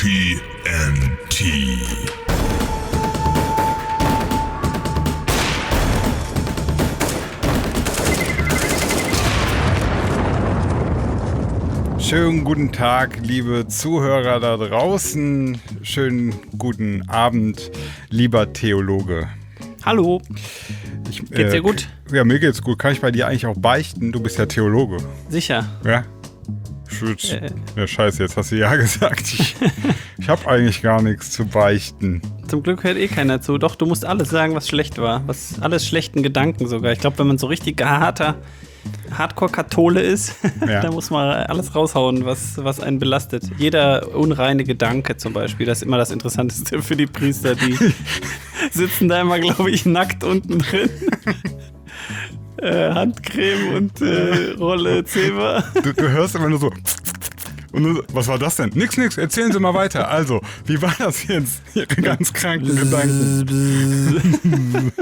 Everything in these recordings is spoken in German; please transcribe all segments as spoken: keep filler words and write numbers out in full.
T N T. Schönen guten Tag, liebe Zuhörer da draußen. Schönen guten Abend, lieber Theologe. Hallo. Ich, geht's dir äh, gut? Ja, mir geht's gut. Kann ich bei dir eigentlich auch beichten? Du bist ja Theologe. Sicher. Ja? Schütz. Äh. Ja, scheiße, jetzt hast du ja gesagt. Ich, ich habe eigentlich gar nichts zu beichten. Zum Glück hört eh keiner zu. Doch, du musst alles sagen, was schlecht war. Was alles schlechten Gedanken sogar. Ich glaube, wenn man so richtig harter Hardcore-Kathole ist, ja. Da muss man alles raushauen, was, was einen belastet. Jeder unreine Gedanke zum Beispiel, das ist immer das Interessanteste für die Priester, die sitzen da immer, glaube ich, nackt unten drin. äh, Handcreme und äh, Rolle Zewa. Du, du hörst immer nur so. Und du, was war das denn? Nix, nix, erzählen Sie mal weiter. Also, wie war das jetzt? Ihre ganz kranken Gedanken.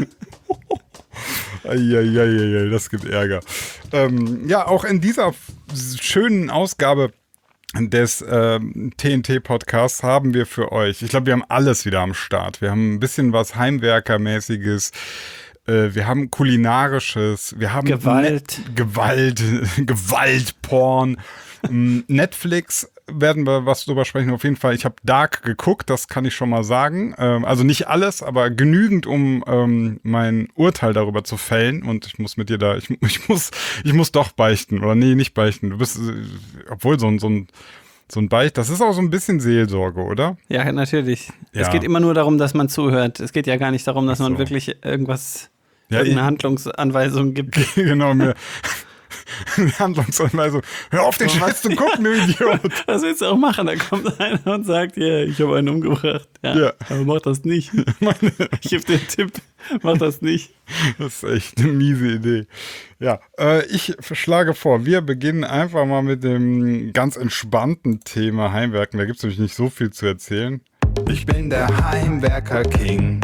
Eieieiei, das gibt Ärger. Ähm, ja, auch in dieser schönen Ausgabe des ähm, T N T-Podcasts haben wir für euch, ich glaube, wir haben alles wieder am Start. Wir haben ein bisschen was Heimwerkermäßiges, äh, wir haben Kulinarisches, wir haben Gewalt, Ne- Gewalt, Gewaltporn, Netflix werden wir was drüber sprechen. Auf jeden Fall, ich habe Dark geguckt, das kann ich schon mal sagen. Ähm, also nicht alles, aber genügend, um ähm, mein Urteil darüber zu fällen. Und ich muss mit dir da, ich, ich muss, ich muss doch beichten. Oder nee, nicht beichten. Du bist, äh, obwohl so ein, so ein, so ein Beicht, das ist auch so ein bisschen Seelsorge, oder? Ja, natürlich. Ja. Es geht immer nur darum, dass man zuhört. Es geht ja gar nicht darum, dass Ach so. man wirklich irgendwas, Ja, irgendeine ich- Handlungsanweisung gibt. Genau, mir. Handlungsanweisung. Hör auf, den Scheiß zu gucken, du Idiot. Was willst du auch machen? Da kommt einer und sagt, ja, yeah, ich habe einen umgebracht. Ja, Ja. aber mach das nicht. Ich gebe dir einen Tipp, mach das nicht. Das ist echt eine miese Idee. Ja, äh, ich schlage vor, wir beginnen einfach mal mit dem ganz entspannten Thema Heimwerken. Da gibt es nämlich nicht so viel zu erzählen. Ich bin der Heimwerker-King.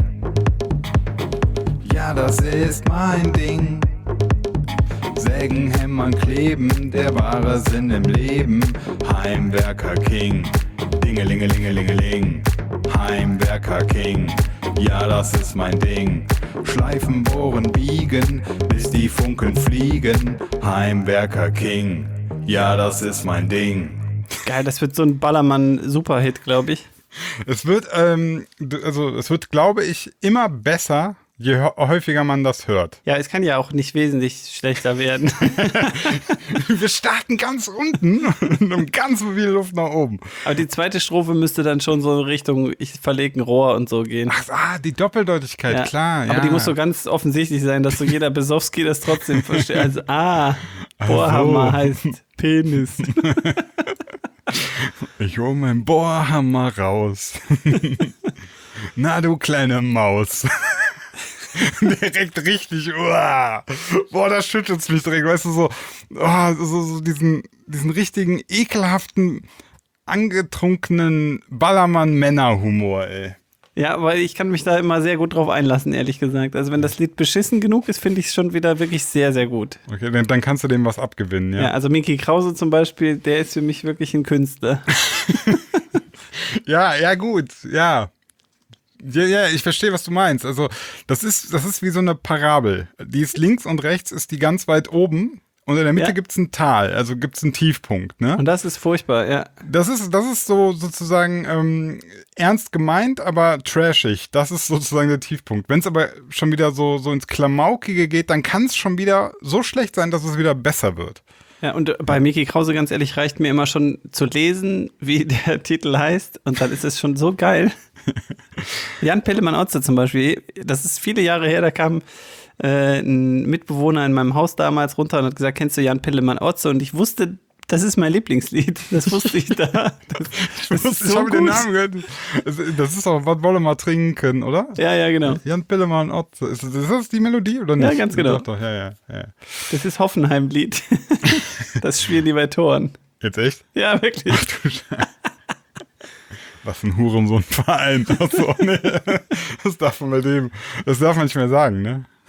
Ja, das ist mein Ding. Sägen, hämmern, kleben, der wahre Sinn im Leben. Heimwerker-King. Dingelingelingelingeling. Heimwerker-King. Ja, das ist mein Ding. Schleifen, bohren, biegen, bis die Funken fliegen. Heimwerker-King. Ja, das ist mein Ding. Geil, das wird so ein Ballermann-Superhit, glaube ich. Es wird, ähm, d- also es wird, glaube ich, immer besser, je hä- häufiger man das hört. Ja, es kann ja auch nicht wesentlich schlechter werden. Wir starten ganz unten und haben ganz viel Luft nach oben. Aber die zweite Strophe müsste dann schon so in Richtung, ich verlege ein Rohr und so gehen. Ach, ah, die Doppeldeutigkeit, Ja. klar. Aber ja. die muss so ganz offensichtlich sein, dass so jeder Besowski das trotzdem versteht. Also, ah, Bohrhammer heißt Penis. Ich hol meinen Bohrhammer raus. Na, du kleine Maus. Direkt richtig, uah. Boah, da schüttelt's mich direkt, weißt du, so, oh, so, so diesen, diesen richtigen, ekelhaften, angetrunkenen Ballermann-Männerhumor, ey. Ja, weil ich kann mich da immer sehr gut drauf einlassen, ehrlich gesagt. Also wenn das Lied beschissen genug ist, finde ich es schon wieder wirklich sehr, sehr gut. Okay, dann, dann kannst du dem was abgewinnen, ja. Ja, also Micky Krause zum Beispiel, der ist für mich wirklich ein Künstler. Ja, ja, gut, ja. Ja, ja, ich verstehe, was du meinst. Also, das ist, das ist wie so eine Parabel. Die ist links und rechts, ist die ganz weit oben und in der Mitte Ja. gibt's ein Tal, also gibt's einen Tiefpunkt, ne? Und das ist furchtbar, ja. Das ist, das ist so sozusagen ähm, ernst gemeint, aber trashig. Das ist sozusagen der Tiefpunkt. Wenn es aber schon wieder so, so ins Klamaukige geht, dann kann es schon wieder so schlecht sein, dass es wieder besser wird. Ja, und bei Micky Krause, ganz ehrlich, reicht mir immer schon zu lesen, wie der Titel heißt. Und dann ist es schon so geil. Jan Pillemann-Otze zum Beispiel, das ist viele Jahre her, da kam äh, ein Mitbewohner in meinem Haus damals runter und hat gesagt, kennst du Jan Pillemann-Otze? Und ich wusste, das ist mein Lieblingslied. Das wusste ich da. Das, das ist ich so habe gut. den Namen gehört. Das- Das ist auch, was wollen wir mal trinken, oder? Ja, ja, genau. Jan Pillemann Otze. Ist, ist das die Melodie oder nicht? Ja, ganz genau. Doch, doch, ja, ja, ja. Das ist Hoffenheim-Lied. Das spielen die bei Toren. Jetzt echt? Ja, wirklich. Ach du Scheiße. Was ein Hurensohn-Verein. Achso, nee. Das darf man bei dem, das darf man nicht mehr sagen, ne?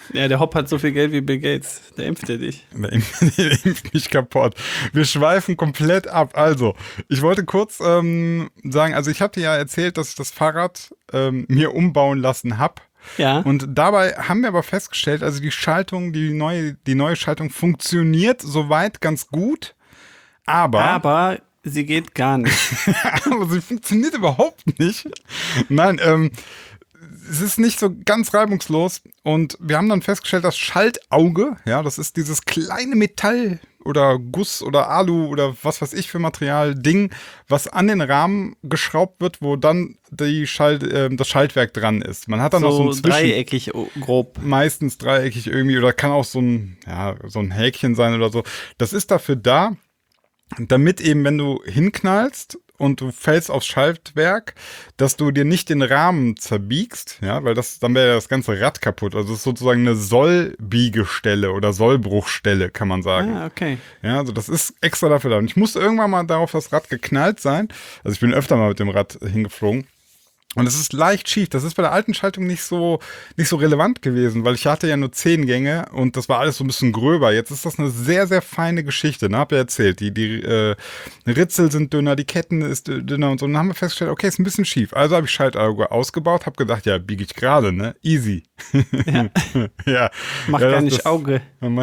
Ja, der Hopp hat so viel Geld wie Bill Gates. Der impft ja dich. Der impft, der impft mich kaputt. Wir schweifen komplett ab. Also, ich wollte kurz ähm, sagen, also ich hatte ja erzählt, dass ich das Fahrrad ähm, mir umbauen lassen habe. Ja. Und dabei haben wir aber festgestellt, also die Schaltung, die neue, die neue Schaltung funktioniert soweit ganz gut, aber... Aber sie geht gar nicht. aber sie funktioniert überhaupt nicht. Nein, ähm, es ist nicht so ganz reibungslos und wir haben dann festgestellt, das Schaltauge, ja, das ist dieses kleine Metall oder Guss oder Alu oder was weiß ich für Material, Ding, was an den Rahmen geschraubt wird, wo dann die Schalt, äh, das Schaltwerk dran ist. Man hat dann so noch so ein Zwischen... dreieckig grob. Meistens dreieckig irgendwie oder kann auch so ein, ja, so ein Häkchen sein oder so. Das ist dafür da, damit eben, wenn du hinknallst und du fällst aufs Schaltwerk, dass du dir nicht den Rahmen zerbiegst, ja, weil das, dann wäre ja das ganze Rad kaputt. Also es ist sozusagen eine Sollbiegestelle oder Sollbruchstelle, kann man sagen. Ah, okay. Ja, also das ist extra dafür da. Und ich musste irgendwann mal darauf das Rad geknallt sein. Also ich bin öfter mal mit dem Rad hingeflogen. Und es ist leicht schief. Das ist bei der alten Schaltung nicht so, nicht so relevant gewesen, weil ich hatte ja nur zehn Gänge und das war alles so ein bisschen gröber. Jetzt ist das eine sehr, sehr feine Geschichte. Ne? Hab ja erzählt, die, die äh, Ritzel sind dünner, die Ketten ist dünner und so. Und dann haben wir festgestellt, okay, ist ein bisschen schief. Also habe ich Schaltauge ausgebaut, habe gedacht, ja, biege ich gerade, ne? Easy. Ja. ja. Mach ja, gar das, nicht das, Auge.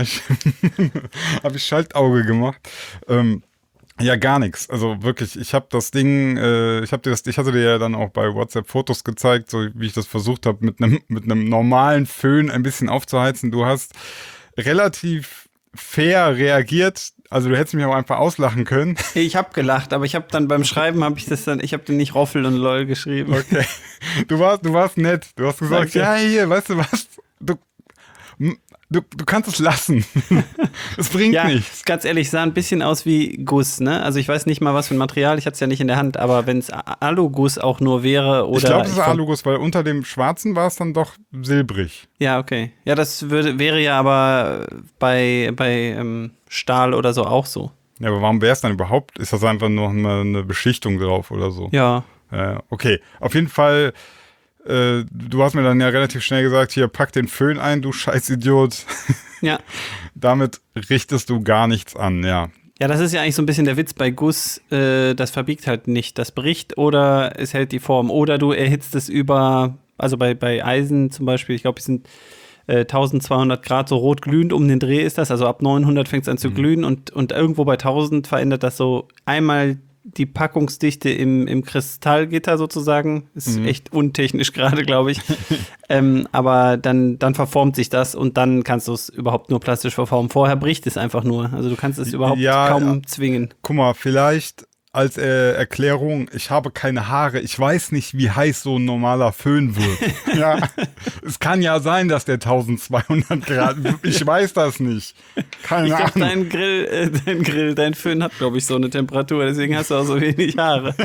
habe ich Schaltauge gemacht. Ähm, Ja, gar nichts. Also wirklich, ich habe das Ding, äh, ich habe dir das, ich hatte dir ja dann auch bei WhatsApp Fotos gezeigt, so wie ich das versucht habe, mit einem mit einem normalen Föhn ein bisschen aufzuheizen. Du hast relativ fair reagiert. Also du hättest mich auch einfach auslachen können. Ich habe gelacht, aber ich habe dann beim Schreiben habe ich das dann, ich habe den nicht Roffel und Lol geschrieben. Okay. Du warst, du warst nett. Du hast gesagt, Danke. ja hier, weißt du was? Du Du, du kannst es lassen. Es bringt Ja, nichts. ganz ehrlich, sah ein bisschen aus wie Guss, ne? Also ich weiß nicht mal, was für ein Material, ich hatte es ja nicht in der Hand, aber wenn es Aluguss auch nur wäre oder... Ich glaube, es ist ich Aluguss, weil unter dem Schwarzen war es dann doch silbrig. Ja, okay. Ja, das würde, wäre ja aber bei, bei ähm, Stahl oder so auch so. Ja, aber warum wäre es dann überhaupt? Ist das einfach noch eine, eine Beschichtung drauf oder so? Ja. Äh, okay, auf jeden Fall... Äh, du hast mir dann ja relativ schnell gesagt, hier, pack den Föhn ein, du Scheißidiot. Ja. Damit richtest du gar nichts an, ja. Ja, das ist ja eigentlich so ein bisschen der Witz bei Guss, äh, das verbiegt halt nicht, das bricht oder es hält die Form. Oder du erhitzt es über, also bei, bei Eisen zum Beispiel, ich glaube, es sind äh, eintausendzweihundert Grad, so rot glühend um den Dreh ist das, also ab neunhundert fängt es an zu Mhm. glühen und, und irgendwo bei tausend verändert das so einmal die Packungsdichte im, im Kristallgitter sozusagen. Ist Mhm. echt untechnisch gerade, glaube ich. ähm, aber dann, dann verformt sich das und dann kannst du es überhaupt nur plastisch verformen. Vorher bricht es einfach nur. Also du kannst es überhaupt Ja, kaum ja. zwingen. Guck mal, vielleicht als äh, Erklärung, ich habe keine Haare, ich weiß nicht, wie heiß so ein normaler Föhn wird. Ja, es kann ja sein, dass der eintausendzweihundert Grad, ich weiß das nicht. Keine Ich glaube, Ahnung. dein Grill, äh, dein Grill, dein Föhn hat, glaube ich, so eine Temperatur, deswegen hast du auch so wenig Haare.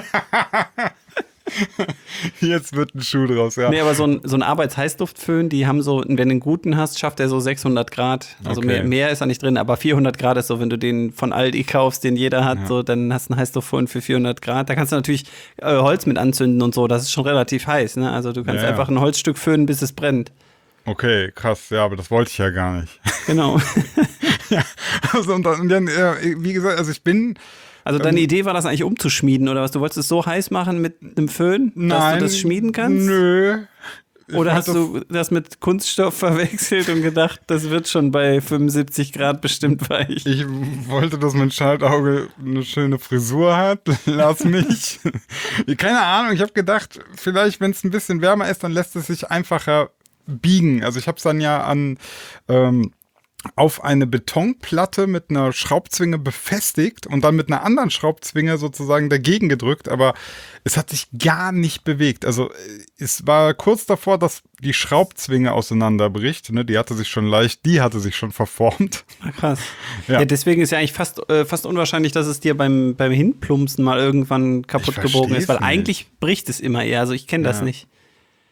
Jetzt wird ein Schuh draus, ja. Nee, aber so ein, so ein Arbeitsheißluftföhn, die haben so, wenn du einen guten hast, schafft er so sechshundert Grad. Also Okay. mehr, mehr ist da nicht drin, aber vierhundert Grad ist so, wenn du den von Aldi kaufst, den jeder hat, Ja. so, dann hast du einen Heißluftföhn für vierhundert Grad. Da kannst du natürlich äh, Holz mit anzünden und so, das ist schon relativ heiß, ne? Also du kannst Ja, ja. einfach ein Holzstück föhnen, bis es brennt. Okay, krass, ja, aber das wollte ich ja gar nicht. Genau. Ja, also und dann, und dann ja, wie gesagt, also ich bin Also deine Ähm, Idee war das eigentlich umzuschmieden, oder was? Du wolltest es so heiß machen mit einem Föhn, dass Nein, du das schmieden kannst? Nö. Ich Oder hast wollte- du das mit Kunststoff verwechselt und gedacht, das wird schon bei fünfundsiebzig Grad bestimmt weich? Ich wollte, dass mein Schaltauge eine schöne Frisur hat. Lass mich. Keine Ahnung, ich habe gedacht, vielleicht, wenn es ein bisschen wärmer ist, dann lässt es sich einfacher biegen. Also ich habe es dann ja an ähm, auf eine Betonplatte mit einer Schraubzwinge befestigt und dann mit einer anderen Schraubzwinge sozusagen dagegen gedrückt, aber es hat sich gar nicht bewegt. Also es war kurz davor, dass die Schraubzwinge auseinanderbricht. Ne? Die hatte sich schon leicht, die hatte sich schon verformt. Ah, krass. Ja. Ja. deswegen ist ja eigentlich fast, äh, fast unwahrscheinlich, dass es dir beim, beim Hinplumpsen mal irgendwann kaputt Ich gebogen ist, weil versteh's nicht. eigentlich bricht es immer eher. Also ich kenne das Ja. nicht.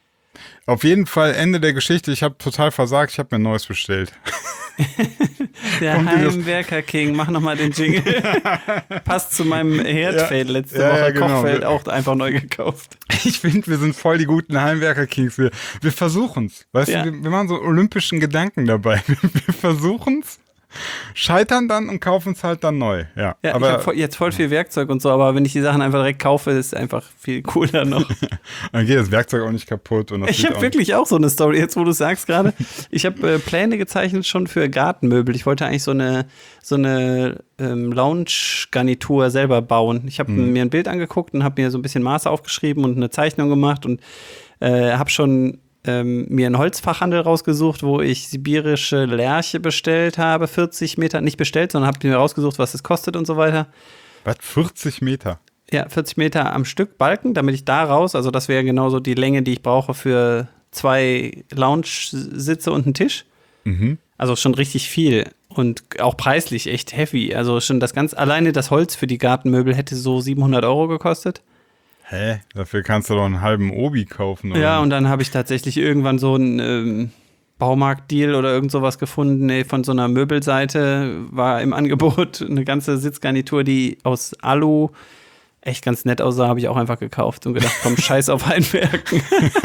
Auf jeden Fall Ende der Geschichte. Ich habe total versagt. Ich habe mir ein neues bestellt. Der Heimwerker King, mach nochmal den Jingle. Passt zu meinem Herdfeld ja, letzte ja, Woche. Ja, genau. Kochfeld auch einfach neu gekauft. Ich finde, wir sind voll die guten Heimwerker-Kings. Wir, wir versuchen's. Weißt ja. du, wir, wir machen so olympischen Gedanken dabei. Wir, wir versuchen's, scheitern dann und kaufen es halt dann neu. Ja, ja aber, ich habe jetzt voll viel Werkzeug und so, aber wenn ich die Sachen einfach direkt kaufe, ist es einfach viel cooler noch. Dann geht das Werkzeug auch nicht kaputt. Und das ich habe wirklich auch so eine Story, jetzt wo du sagst gerade. Ich habe äh, Pläne gezeichnet schon für Gartenmöbel. Ich wollte eigentlich so eine, so eine ähm, Lounge-Garnitur selber bauen. Ich habe hm. mir ein Bild angeguckt und habe mir so ein bisschen Maße aufgeschrieben und eine Zeichnung gemacht und äh, habe schon Ähm, mir einen Holzfachhandel rausgesucht, wo ich sibirische Lärche bestellt habe, vierzig Meter, nicht bestellt, sondern habe mir rausgesucht, was es kostet und so weiter. Was, vierzig Meter? Ja, vierzig Meter am Stück Balken, damit ich da raus, also das wäre genauso die Länge, die ich brauche für zwei Lounge-Sitze und einen Tisch. Mhm. Also schon richtig viel und auch preislich echt heavy. Also schon das ganz, alleine das Holz für die Gartenmöbel hätte so siebenhundert Euro gekostet. Hä? Dafür kannst du doch einen halben Obi kaufen. Oder? Ja, und dann habe ich tatsächlich irgendwann so einen ähm, Baumarkt-Deal oder irgend sowas gefunden. Nee, von so einer Möbelseite war im Angebot eine ganze Sitzgarnitur, die aus Alu echt ganz nett aussah, habe ich auch einfach gekauft und gedacht, komm, scheiß auf Heimwerken.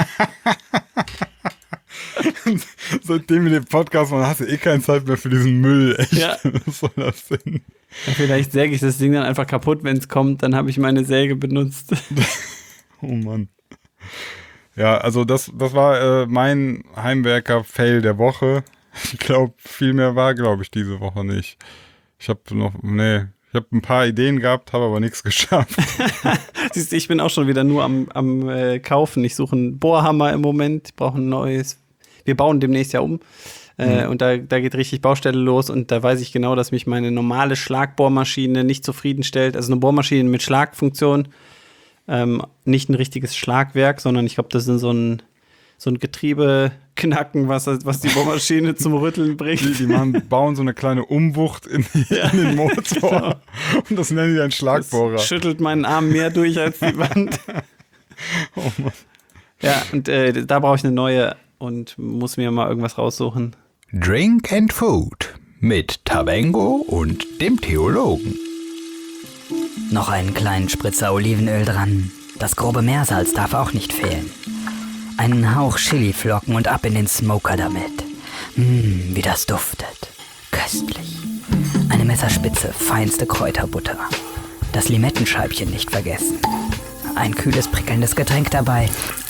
Seitdem wir den Podcast machen, hast du eh keine Zeit mehr für diesen Müll. Echt? Ja. Was soll das denn? Ja, vielleicht säge ich das Ding dann einfach kaputt, wenn es kommt. Dann habe ich meine Säge benutzt. Oh Mann. Ja, also das, das war äh, mein Heimwerker-Fail der Woche. Ich glaube, viel mehr war, glaube ich, diese Woche nicht. Ich habe noch, nee, ich habe ein paar Ideen gehabt, habe aber nichts geschafft. Siehst du, ich bin auch schon wieder nur am, am äh, Kaufen. Ich suche einen Bohrhammer im Moment. Ich brauche ein neues. Wir bauen demnächst ja um. Äh, mhm. Und da, da geht richtig Baustelle los. Und da weiß ich genau, dass mich meine normale Schlagbohrmaschine nicht zufriedenstellt. Also eine Bohrmaschine mit Schlagfunktion. Ähm, nicht ein richtiges Schlagwerk, sondern ich glaube, das ist so ein, so ein Getriebeknacken, was, was die Bohrmaschine zum Rütteln bringt. Die, die machen, bauen so eine kleine Umwucht in, ja, in den Motor. Genau. Und das nennen die einen Schlagbohrer. Das schüttelt meinen Arm mehr durch als die Wand. Oh Mann. Ja, und äh, da brauche ich eine neue und muss mir mal irgendwas raussuchen. Drink and Food mit Tabengo und dem Theologen. Noch einen kleinen Spritzer Olivenöl dran. Das grobe Meersalz darf auch nicht fehlen. Einen Hauch Chiliflocken und ab in den Smoker damit. Mmm, wie das duftet. Köstlich. Eine Messerspitze feinste Kräuterbutter. Das Limettenscheibchen nicht vergessen. Ein kühles, prickelndes Getränk dabei.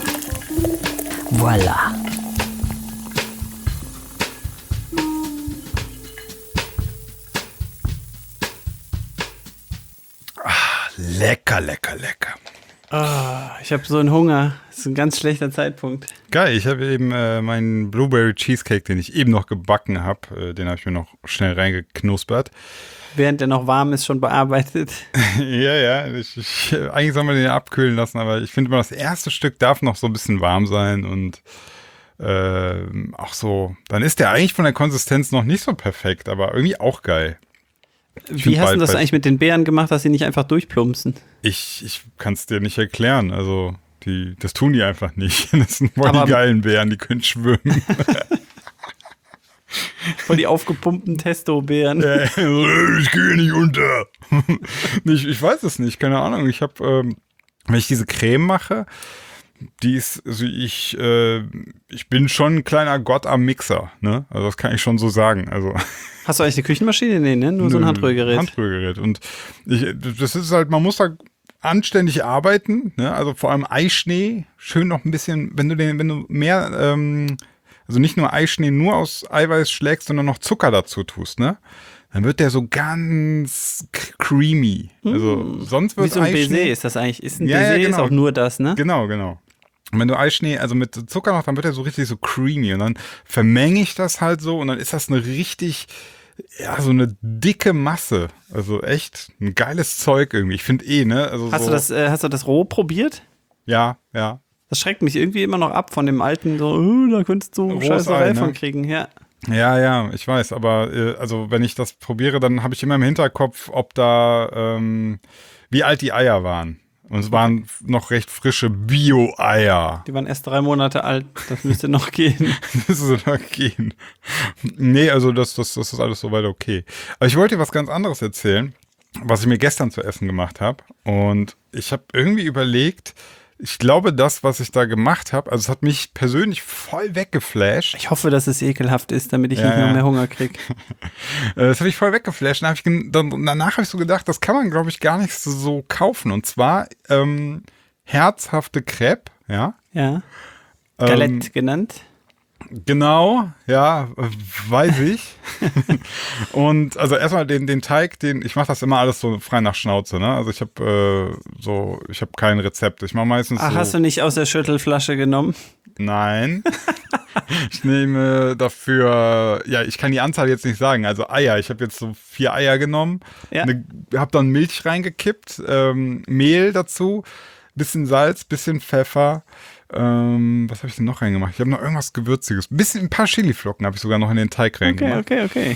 Voila. Lecker, lecker, lecker. Oh, ich habe so einen Hunger. Das ist ein ganz schlechter Zeitpunkt. Geil, ich habe eben äh, meinen Blueberry Cheesecake, den ich eben noch gebacken habe, äh, den habe ich mir noch schnell reingeknuspert. Während der noch warm ist, schon bearbeitet. ja, ja, ich, ich, eigentlich soll man den ja abkühlen lassen, aber ich finde immer, das erste Stück darf noch so ein bisschen warm sein und äh, auch so, dann ist der eigentlich von der Konsistenz noch nicht so perfekt, aber irgendwie auch geil. Ich Wie hast du das eigentlich mit den Beeren gemacht, dass sie nicht einfach durchplumpsen? Ich, ich kann es dir nicht erklären. Also, die, das tun die einfach nicht. Das sind voll Aber die geilen Beeren, die können schwimmen. Voll die aufgepumpten Testo-Beeren. Äh, ich gehe nicht unter. ich, ich weiß es nicht, keine Ahnung. Ich habe, ähm, wenn ich diese Creme mache, die ist, also ich, äh, ich bin schon ein kleiner Gott am Mixer, ne? Also das kann ich schon so sagen. Also hast du eigentlich eine Küchenmaschine? Nee, ne? Nur so ein Handrührgerät. Handrührgerät. Und ich, das ist halt, man muss da anständig arbeiten, ne? Also vor allem Eischnee, schön noch ein bisschen, wenn du den, wenn du mehr, ähm, also nicht nur Eischnee nur aus Eiweiß schlägst, sondern noch Zucker dazu tust, ne? Dann wird der so ganz creamy. Also mm. sonst wird Wie so ein Eischnee, Baiser ist das eigentlich. Ist ein ja, Baiser ja, genau. ist auch nur das, ne? Genau, genau. Und wenn du Eischnee, also mit Zucker machst, dann wird er so richtig so creamy und dann vermenge ich das halt so und dann ist das eine richtig, ja, so eine dicke Masse. Also echt ein geiles Zeug irgendwie. Ich finde eh, ne? Also hast, so, du das, äh, hast du das roh probiert? Ja, ja. Das schreckt mich irgendwie immer noch ab von dem alten, so, oh, da könntest du Rohes Scheißerei Ei, ne? von kriegen, ja. Ja, ja, ich weiß, aber äh, also wenn ich das probiere, dann habe ich immer im Hinterkopf, ob da, ähm, wie alt die Eier waren. Und es waren noch recht frische Bio-Eier. Die waren erst drei Monate alt, das müsste noch gehen. Das müsste noch gehen. Nee, also das, das, das ist alles soweit okay. Aber ich wollte dir was ganz anderes erzählen, was ich mir gestern zu essen gemacht habe. Und ich habe irgendwie überlegt, ich glaube, das, was ich da gemacht habe, also es hat mich persönlich voll weggeflasht. Ich hoffe, dass es ekelhaft ist, damit ich Ja, nicht noch ja. mehr Hunger kriege. Das hat mich voll weggeflasht. Dann hab ich, gen- dann, danach habe ich so gedacht, das kann man, glaube ich, gar nicht so, so kaufen. Und zwar ähm, herzhafte Crepe, ja. Ja. Ähm, Galette genannt. Genau, ja, äh, weiß ich. Und also erstmal den, den Teig, den, ich mache das immer alles so frei nach Schnauze, ne? Also ich habe äh, so, ich habe kein Rezept. Ich mache meistens Ach, so. hast du nicht aus der Schüttelflasche genommen? Nein. Ich nehme dafür, ja, ich kann die Anzahl jetzt nicht sagen. Also Eier, ich habe jetzt so vier Eier genommen, Ja. ne, habe dann Milch reingekippt, ähm, Mehl dazu, bisschen Salz, bisschen Pfeffer. Ähm, was habe ich denn noch reingemacht? Ich habe noch irgendwas Gewürziges. Bisschen, ein paar Chiliflocken habe ich sogar noch in den Teig Okay, reingemacht. okay, okay.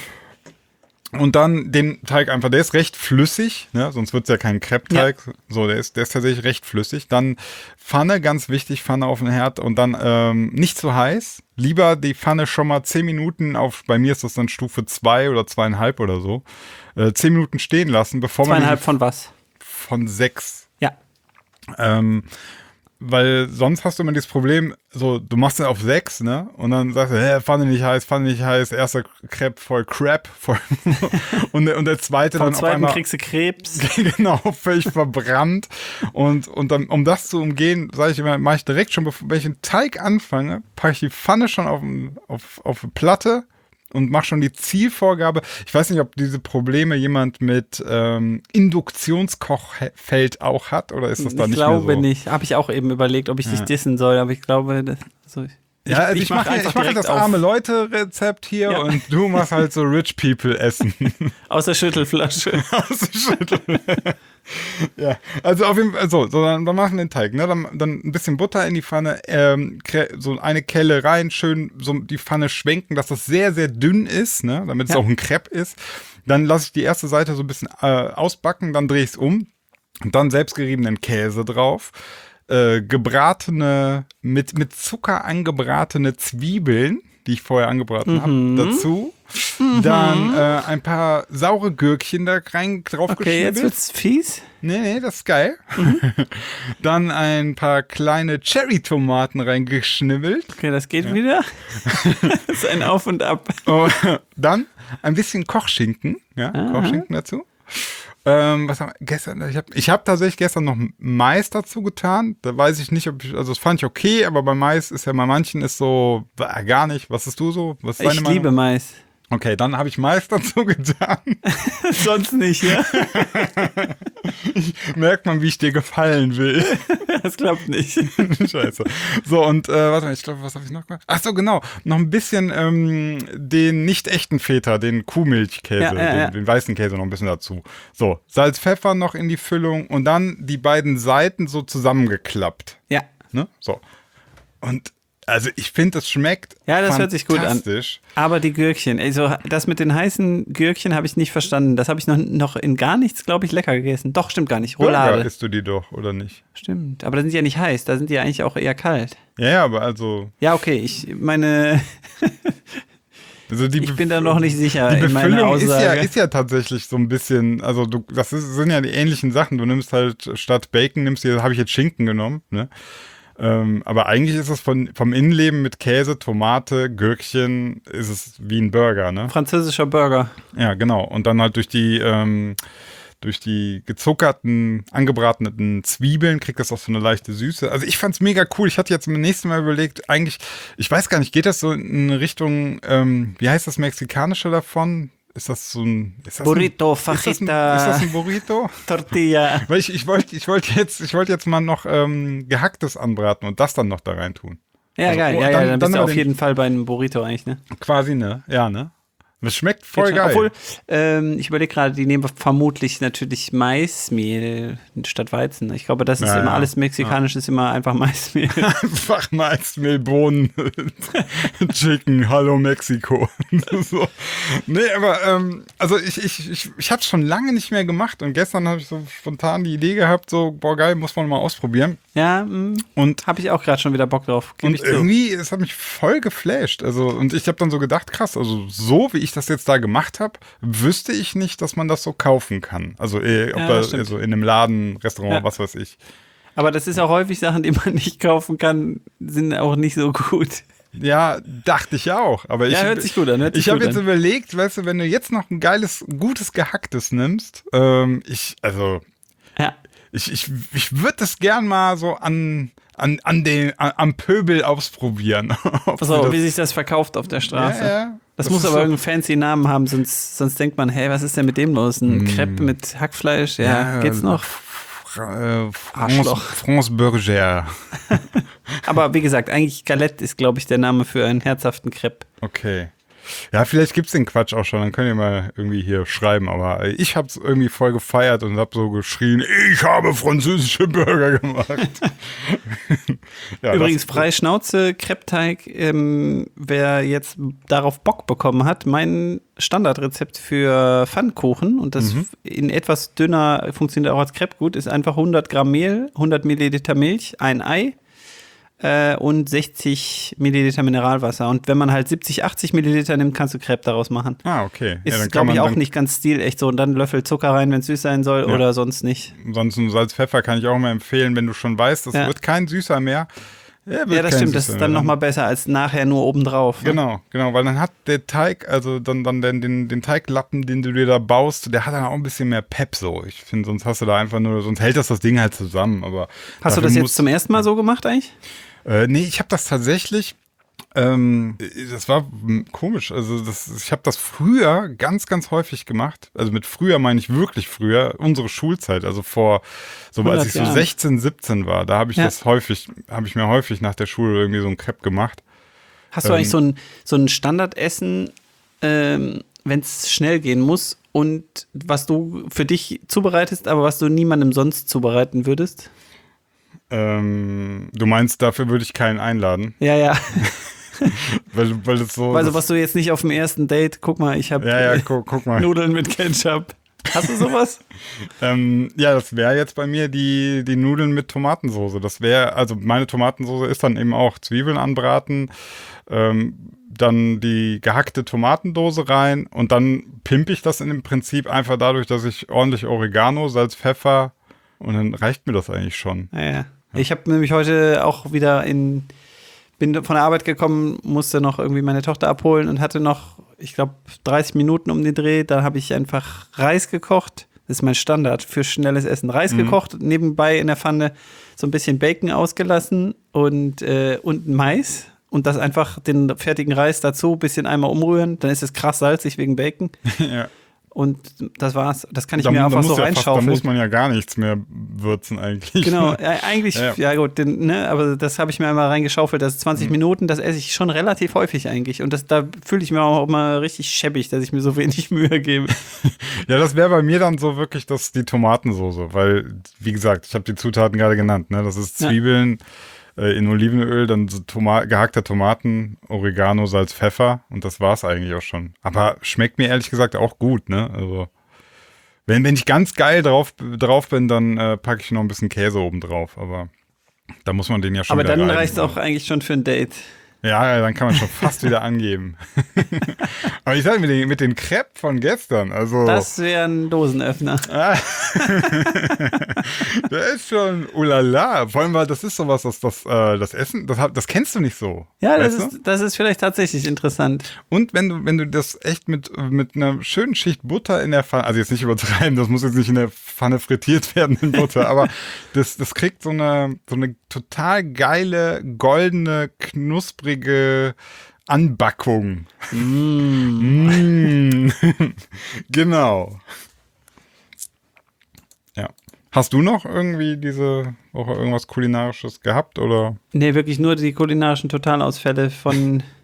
Und dann den Teig einfach, der ist recht flüssig, ne? Sonst wird es ja kein Crepe-Teig. So, der ist, der ist tatsächlich recht flüssig. Dann Pfanne, ganz wichtig, Pfanne auf den Herd und dann ähm, nicht zu heiß. Lieber die Pfanne schon mal zehn Minuten auf, bei mir ist das dann Stufe zwei oder zweieinhalb oder so, äh, zehn Minuten stehen lassen, bevor man Zweieinhalb die- von was? von sechs. Ja. Ähm, weil sonst hast du immer dieses Problem, so, du machst den auf sechs, ne? Und dann sagst du, hä, Pfanne nicht heiß, Pfanne nicht heiß, erster Crepe voll Crap, voll und, der- und der zweite Vom dann auf zweiten einmal, kriegst du Krebs. genau, völlig verbrannt. Und, und dann, um das zu umgehen, sage ich immer, mache ich direkt schon, bevor wenn ich den Teig anfange, packe ich die Pfanne schon auf, auf, auf eine Platte und mache schon die Zielvorgabe. Ich weiß nicht, ob diese Probleme jemand mit ähm, Induktionskochfeld auch hat oder ist das da Ich nicht glaube mehr so? nicht. Habe ich auch eben überlegt, ob ich dich dissen soll, aber ich glaube, das, also ich, Ja, also ich, ich mach mache einfach ich mach direkt das auf. arme Leute-Rezept hier Ja. und du machst halt so Rich People Essen. Aus der Schüttelflasche. Aus der Schüttel. Ja, also auf jeden Fall, so, so dann, dann machen wir den Teig, ne? Dann, dann ein bisschen Butter in die Pfanne, ähm, kre- so eine Kelle rein, schön so die Pfanne schwenken, dass das sehr, sehr dünn ist, ne? Damit es Ja. auch ein Crepe ist. Dann lasse ich die erste Seite so ein bisschen äh, ausbacken, dann drehe ich es um und dann selbstgeriebenen Käse drauf. Äh, gebratene, mit, mit Zucker angebratene Zwiebeln, die ich vorher angebraten Mhm. habe, dazu. Dann äh, ein paar saure Gürkchen da rein drauf Okay, jetzt geschnibbelt. wird's fies. Nee, nee, das ist geil. Dann ein paar kleine Cherry-Tomaten reingeschnibbelt. Okay, das geht wieder. Das ist ein Auf und Ab. Oh, dann ein bisschen Kochschinken. Ja, Kochschinken dazu. Ähm, was haben wir gestern? Ich habe ich hab tatsächlich gestern noch Mais dazu getan. Da weiß ich nicht, ob ich, also das fand ich okay, aber bei Mais ist ja bei manchen ist so äh, gar nicht. Was ist du so? Was ist deine Ich Meinung? liebe Mais. Okay, dann habe ich Mais dazu getan. Sonst nicht, ja? Merkt man, wie ich dir gefallen will. Das klappt nicht. Scheiße. So, und äh, warte mal, ich glaube, was habe ich noch gemacht? Ach so, genau. Noch ein bisschen ähm, den nicht echten Feta, den Kuhmilchkäse, Ja, ja, den, ja. den weißen Käse noch ein bisschen dazu. So, Salz, Pfeffer noch in die Füllung und dann die beiden Seiten so zusammengeklappt. Ja. Ne? So. Und also ich finde, das schmeckt Ja, das hört sich gut an. fantastisch. Aber die Gürkchen, also das mit den heißen Gürkchen habe ich nicht verstanden. Das habe ich noch, noch in gar nichts, glaube ich, lecker gegessen. Doch, stimmt gar nicht. Burger Roulade. isst du die doch, oder nicht? Stimmt. Aber da sind die ja nicht heiß, da sind die ja eigentlich auch eher kalt. Ja, ja, aber also... Ja, okay, ich meine, also die ich bin da noch nicht sicher Die in meiner Befüllung ist ja, Aussage. ist ja tatsächlich so ein bisschen, also du, das ist, sind ja die ähnlichen Sachen. Du nimmst halt statt Bacon, nimmst hier, habe ich jetzt Schinken genommen, ne? Ähm, aber eigentlich ist es von, vom Innenleben mit Käse, Tomate, Gürkchen, ist es wie ein Burger, ne? Französischer Burger. Ja, genau. Und dann halt durch die, ähm, durch die gezuckerten, angebratenen Zwiebeln kriegt das auch so eine leichte Süße. Also ich fand's mega cool. Ich hatte jetzt beim nächsten Mal überlegt, eigentlich, ich weiß gar nicht, geht das so in Richtung, ähm, wie heißt das Mexikanische davon? Ist das so ein... Ist das Burrito, ein, ist das ein, Fajita. ist das ein Burrito? Tortilla. Weil ich, ich wollte ich wollte jetzt, ich wollte jetzt mal noch ähm, Gehacktes anbraten und das dann noch da rein tun. Ja, Also, geil. oh, Ja, ja, dann- dann, dann bist du aber auf den- jeden Fall bei einem Burrito eigentlich, ne? Quasi, ne? Ja, ne? Das schmeckt voll Geht schon. geil. Obwohl, ähm, ich überlege gerade, die nehmen vermutlich natürlich Maismehl statt Weizen. Ich glaube, das ist Ja, immer ja. alles mexikanisch, ist immer einfach Maismehl. Einfach Maismehl, Bohnen, Chicken, hallo Mexiko. so. Nee, aber ähm, also ich, ich, ich, ich habe es schon lange nicht mehr gemacht und gestern habe ich so spontan die Idee gehabt, so, boah geil, muss man mal ausprobieren. Ja, mh, Und habe ich auch gerade schon wieder Bock drauf. Geb Und ich zu. irgendwie, es hat mich voll geflasht. Also, und ich habe dann so gedacht, krass, also so wie ich das jetzt da gemacht habe, wüsste ich nicht, dass man das so kaufen kann. Also, eh, ob Ja, da das stimmt. also in einem Laden, Restaurant, Ja. was weiß ich. Aber das ist auch häufig Sachen, die man nicht kaufen kann, sind auch nicht so gut. Ja, dachte ich auch. Aber ich, Ja, hört sich gut an. Hört sich ich habe gut jetzt an. überlegt, weißt du, wenn du jetzt noch ein geiles, gutes Gehacktes nimmst, ähm, ich, also, Ja. ich, ich, ich würde das gern mal so an, an, an den, an, am Pöbel ausprobieren. Ob So, das- wie sich das verkauft auf der Straße. Ja, ja. Das, Das muss ist aber so- irgendeinen fancy Namen haben, sonst, sonst denkt man, hey, was ist denn mit dem los? Ein Crepe mit Hackfleisch? Ja, geht's noch? Fra- äh, France, Arschloch. France Burger. Aber wie gesagt, eigentlich Galette ist, glaube ich, der Name für einen herzhaften Crepe. Okay. Ja, vielleicht gibt's den Quatsch auch schon, dann könnt ihr mal irgendwie hier schreiben, aber ich hab's irgendwie voll gefeiert und hab so geschrien, ich habe französische Burger gemacht. ja, Übrigens, das- freie Schnauze, Crepe-Teig, ähm, wer jetzt darauf Bock bekommen hat, mein Standardrezept für Pfannkuchen und das Mhm. in etwas dünner funktioniert auch als Crepe gut, ist einfach hundert Gramm Mehl, hundert Milliliter Milch, ein Ei äh, und sechzig Milliliter Mineralwasser. Und wenn man halt siebzig, achtzig Milliliter nimmt, kannst du Crepe daraus machen. Ah, okay. Ist, ja, dann kann glaube man ich, auch dann, nicht ganz stilecht so. Und dann einen Löffel Zucker rein, wenn es süß sein soll Ja. oder sonst nicht. Sonst ein Salz, Pfeffer kann ich auch mal empfehlen, wenn du schon weißt, das Ja. wird kein Süßer mehr. Ja, wird Ja, das kein stimmt. Das Süßer ist dann mehr. nochmal besser als nachher nur obendrauf. Ne? Genau, genau, weil dann hat der Teig, also dann, dann den, den, den Teiglappen, den du dir da baust, der hat dann auch ein bisschen mehr Pep so. Ich finde, sonst hast du da einfach nur, sonst hält das das Ding halt zusammen. Aber Hast du dafür das jetzt muss- zum ersten Mal so gemacht eigentlich? Äh, nee, ich habe das tatsächlich, ähm, das war hm, komisch. Also das, ich habe das früher ganz, ganz häufig gemacht. Also mit früher meine ich wirklich früher, unsere Schulzeit, also vor, so als hundert ich so Jahren. sechzehn, siebzehn war, da habe ich Ja. das häufig, habe ich mir häufig nach der Schule irgendwie so ein Crepe gemacht. Hast du Ähm, eigentlich so ein, so ein Standardessen, ähm, wenn es schnell gehen muss und was du für dich zubereitest, aber was du niemandem sonst zubereiten würdest? Ähm, du meinst, dafür würde ich keinen einladen, Ja, ja. weil, weil das so. Also das, was du jetzt nicht auf dem ersten Date, guck mal, ich habe ja, ja, guck, guck mal. Nudeln mit Ketchup. Hast du sowas? Ähm, ja, das wäre jetzt bei mir die, die Nudeln mit Tomatensoße. Das wäre, also meine Tomatensoße ist dann eben auch Zwiebeln anbraten, ähm, dann die gehackte Tomatendose rein und dann pimpe ich das in dem Prinzip einfach dadurch, dass ich ordentlich Oregano, Salz, Pfeffer und dann reicht mir das eigentlich schon. Ja, ja. Ich habe nämlich heute auch wieder in, bin von der Arbeit gekommen, musste noch irgendwie meine Tochter abholen und hatte noch, ich glaube, dreißig Minuten um den Dreh. Da habe ich einfach Reis gekocht. Das ist mein Standard für schnelles Essen. Reis Mhm. gekocht, nebenbei in der Pfanne so ein bisschen Bacon ausgelassen und, äh, und Mais. Und das einfach den fertigen Reis dazu, ein bisschen einmal umrühren. Dann ist es krass salzig wegen Bacon. ja. Und das war's. Das kann ich Da, mir da einfach muss so ja fast, da reinschaufeln. muss man ja gar nichts mehr würzen eigentlich. Genau, ja, eigentlich, Ja, ja, ja. gut, den, ne, aber das habe ich mir einmal reingeschaufelt, das ist zwanzig Mhm. Minuten, das esse ich schon relativ häufig eigentlich und das, da fühle ich mir auch immer richtig schäbig, dass ich mir so wenig Mühe gebe. Ja, das wäre bei mir dann so wirklich das, die Tomatensoße, weil, wie gesagt, ich habe die Zutaten gerade genannt, ne? Das ist Ja. Zwiebeln äh, in Olivenöl, dann so Toma gehackte Tomaten, Oregano, Salz, Pfeffer und das war's eigentlich auch schon. Aber schmeckt mir ehrlich gesagt auch gut, ne? Also, wenn, wenn ich ganz geil drauf, drauf bin, dann äh, packe ich noch ein bisschen Käse oben drauf, aber da muss man den ja schon Aber wieder dann reiben, reicht es ne? auch eigentlich schon für ein Date. Ja, ja, dann kann man schon fast wieder angeben. Aber ich sage mit den, mit den Crepe von gestern, also. Das wäre ein Dosenöffner. Der ist schon ulala. Vor allem, weil das ist sowas, das, das, äh, das Essen, das, hat- das kennst du nicht so. Ja, das weißt du? ist, das ist vielleicht tatsächlich interessant. Und wenn du, wenn du das echt mit, mit einer schönen Schicht Butter in der Pfanne, also jetzt nicht übertreiben, das muss jetzt nicht in der Pfanne frittiert werden in Butter, aber das, das kriegt so eine, so eine total geile, goldene, knusprige Anbackung. Mm. Genau. Ja. Hast du noch irgendwie diese Woche irgendwas Kulinarisches gehabt oder? Nee, wirklich nur die kulinarischen Totalausfälle von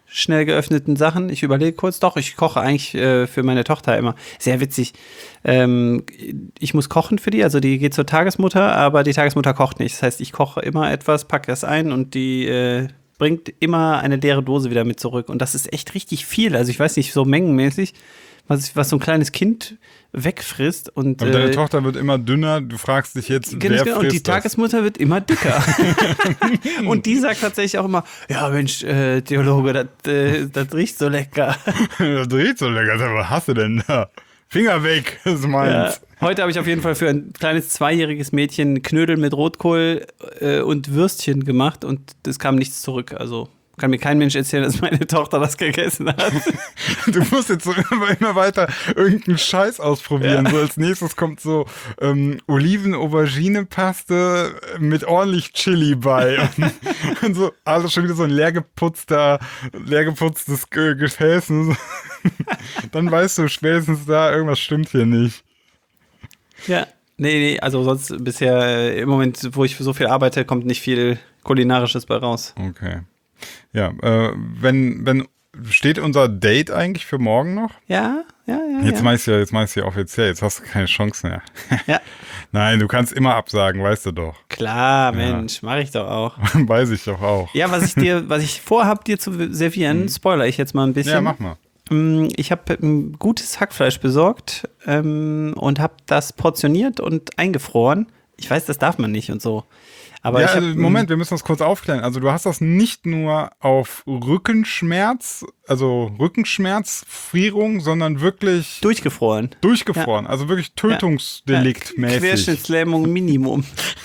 schnell geöffneten Sachen. Ich überlege kurz, doch, ich koche eigentlich äh, für meine Tochter immer. Sehr witzig. Ähm, ich muss kochen für die, also die geht zur Tagesmutter, aber die Tagesmutter kocht nicht. Das heißt, ich koche immer etwas, packe es ein und die äh, bringt immer eine leere Dose wieder mit zurück. Und das ist echt richtig viel. Also ich weiß nicht, so mengenmäßig, was, was so ein kleines Kind wegfrisst. Und, und deine äh, Tochter wird immer dünner, du fragst dich jetzt, genau, wer genau. frisst Und die das? Tagesmutter wird immer dicker. Und die sagt tatsächlich auch immer, ja Mensch, äh, Theologe, das, äh, das riecht so lecker. Das riecht so lecker, was hast du denn da? Finger weg, das ist meins. Ja. Heute habe ich auf jeden Fall für ein kleines zweijähriges Mädchen Knödel mit Rotkohl äh, und Würstchen gemacht und es kam nichts zurück, also kann mir kein Mensch erzählen, dass meine Tochter das gegessen hat. Du musst jetzt so immer, immer weiter irgendeinen Scheiß ausprobieren. Ja. So als nächstes kommt so ähm, Oliven-Aubergine-Paste mit ordentlich Chili bei. Und, und so alles schon wieder so ein leergeputzter, leergeputztes Ge- Gefäß. Und so. Dann weißt du spätestens da, irgendwas stimmt hier nicht. Ja, nee, nee, also sonst bisher äh, im Moment, wo ich so viel arbeite, kommt nicht viel Kulinarisches bei raus. Okay. Ja, äh, wenn, wenn, steht unser Date eigentlich für morgen noch? Ja, ja, ja. Jetzt ja. meinst du ja, jetzt meinst du ja offiziell, jetzt hast du keine Chance mehr. Ja. Nein, du kannst immer absagen, weißt du doch. Klar, Mensch, mache ich doch auch. Weiß ich doch auch. Ja, was ich dir, was ich vorhab, dir zu servieren, spoiler ich jetzt mal ein bisschen. Ja, mach mal. Ich habe ein gutes Hackfleisch besorgt ähm, und habe das portioniert und eingefroren. Ich weiß, das darf man nicht und so. Aber ja, ich hab, also, Moment, wir müssen das kurz aufklären. Also du hast das nicht nur auf Rückenschmerz, also Rückenschmerzfrierung, sondern wirklich durchgefroren. durchgefroren. Ja. Also wirklich Tötungsdeliktmäßig. Querschnittslähmung Minimum.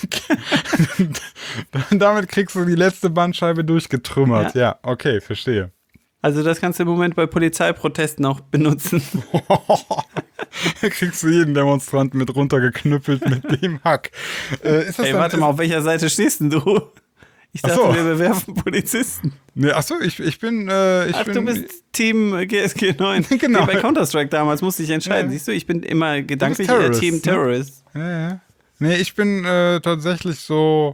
Damit kriegst du die letzte Bandscheibe durchgetrümmert. Ja, Ja. ja, okay, verstehe. Also das kannst du im Moment bei Polizeiprotesten auch benutzen. Da kriegst du jeden Demonstranten mit runtergeknüppelt mit dem Hack. Äh, ist das Ey, dann, warte ist, mal, auf welcher Seite stehst denn du? Ich dachte, Ach so. wir bewerfen Polizisten. Ne, achso, ich, ich bin. Äh, ich Ach, bin du bist Team G S G neun. Genau. Wie bei Counter-Strike damals musste ich entscheiden. Ja. Siehst du, ich bin immer gedanklich äh, Terrorist, Team ne? Terrorist. Ja, ja. Nee, ich bin äh, tatsächlich so.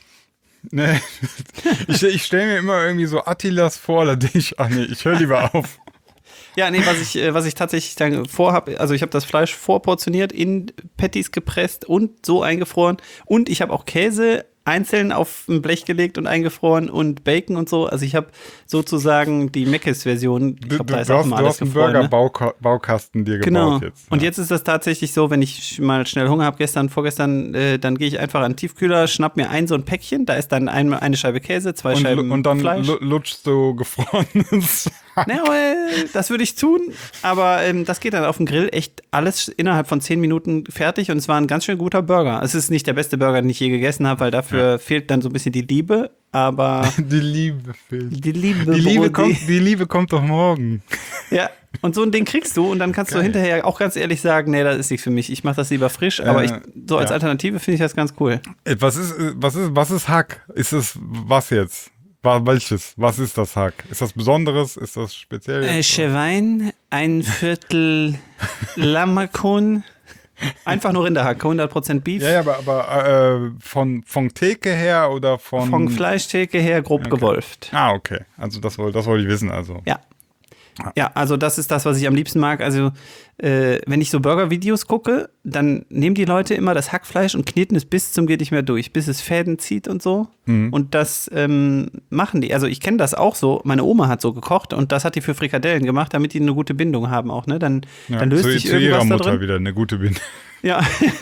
Nee, ich, ich stelle mir immer irgendwie so Attilas vor, da denke ich, ach nee, ich höre lieber auf. Ja, nee, was ich, äh, was ich tatsächlich dann vorhabe, also ich habe das Fleisch vorportioniert, in Patties gepresst und so eingefroren. Und ich habe auch Käse einzeln auf ein Blech gelegt und eingefroren und Bacon und so. Also ich habe sozusagen die Mc's-Version. Ich Du, glaub, du, da ist du auch hast, immer du alles hast einen gefroren, ne? Burger-Baukasten dir Genau. gebaut jetzt. Und Ja. jetzt ist das tatsächlich so, wenn ich mal schnell Hunger habe, gestern, vorgestern, äh, dann gehe ich einfach an den Tiefkühler, schnapp mir ein so ein Päckchen, da ist dann ein, eine Scheibe Käse, zwei und, Scheiben und dann Fleisch. lu- lutschst du gefrorenes. Na, äh, das würde ich tun, aber ähm, das geht dann auf dem Grill echt alles innerhalb von zehn Minuten fertig und es war ein ganz schön guter Burger. Es ist nicht der beste Burger, den ich je gegessen habe, weil dafür Ja. fehlt dann so ein bisschen die Liebe, aber Die Liebe fehlt. die Liebe, Die Liebe, Brody. kommt, die Liebe kommt doch morgen. Ja, und so ein Ding kriegst du und dann kannst Geil. du hinterher auch ganz ehrlich sagen, nee, das ist nichts für mich. Ich mache das lieber frisch, aber Äh, ich, so als ja. Alternative finde ich das ganz cool. Äh, Was ist, äh, was ist, was ist Hack? Ist es was jetzt? Wa- Welches? Was ist das Hack? Ist das Besonderes? Ist das speziell? Äh, Chewein, ein Viertel Lammerkuhn, einfach nur Rinderhack, hundert Prozent Beef. ja, ja, aber, aber äh, von, von Theke her oder von. Von Fleischtheke her grob Okay. gewolft. Ah, okay. Also das wollte das wollte ich wissen. Also. Ja. Ja, also das ist das, was ich am liebsten mag. Also äh, wenn ich so Burger-Videos gucke, dann nehmen die Leute immer das Hackfleisch und kneten es bis zum geht nicht mehr durch, bis es Fäden zieht und so. Mhm. Und das ähm, machen die. Also ich kenne das auch so. Meine Oma hat so gekocht und das hat die für Frikadellen gemacht, damit die eine gute Bindung haben auch. Ne? Dann, Ja, dann löst zu, sich zu ihrer irgendwas da Mutter drin. wieder eine gute Bindung. Ja,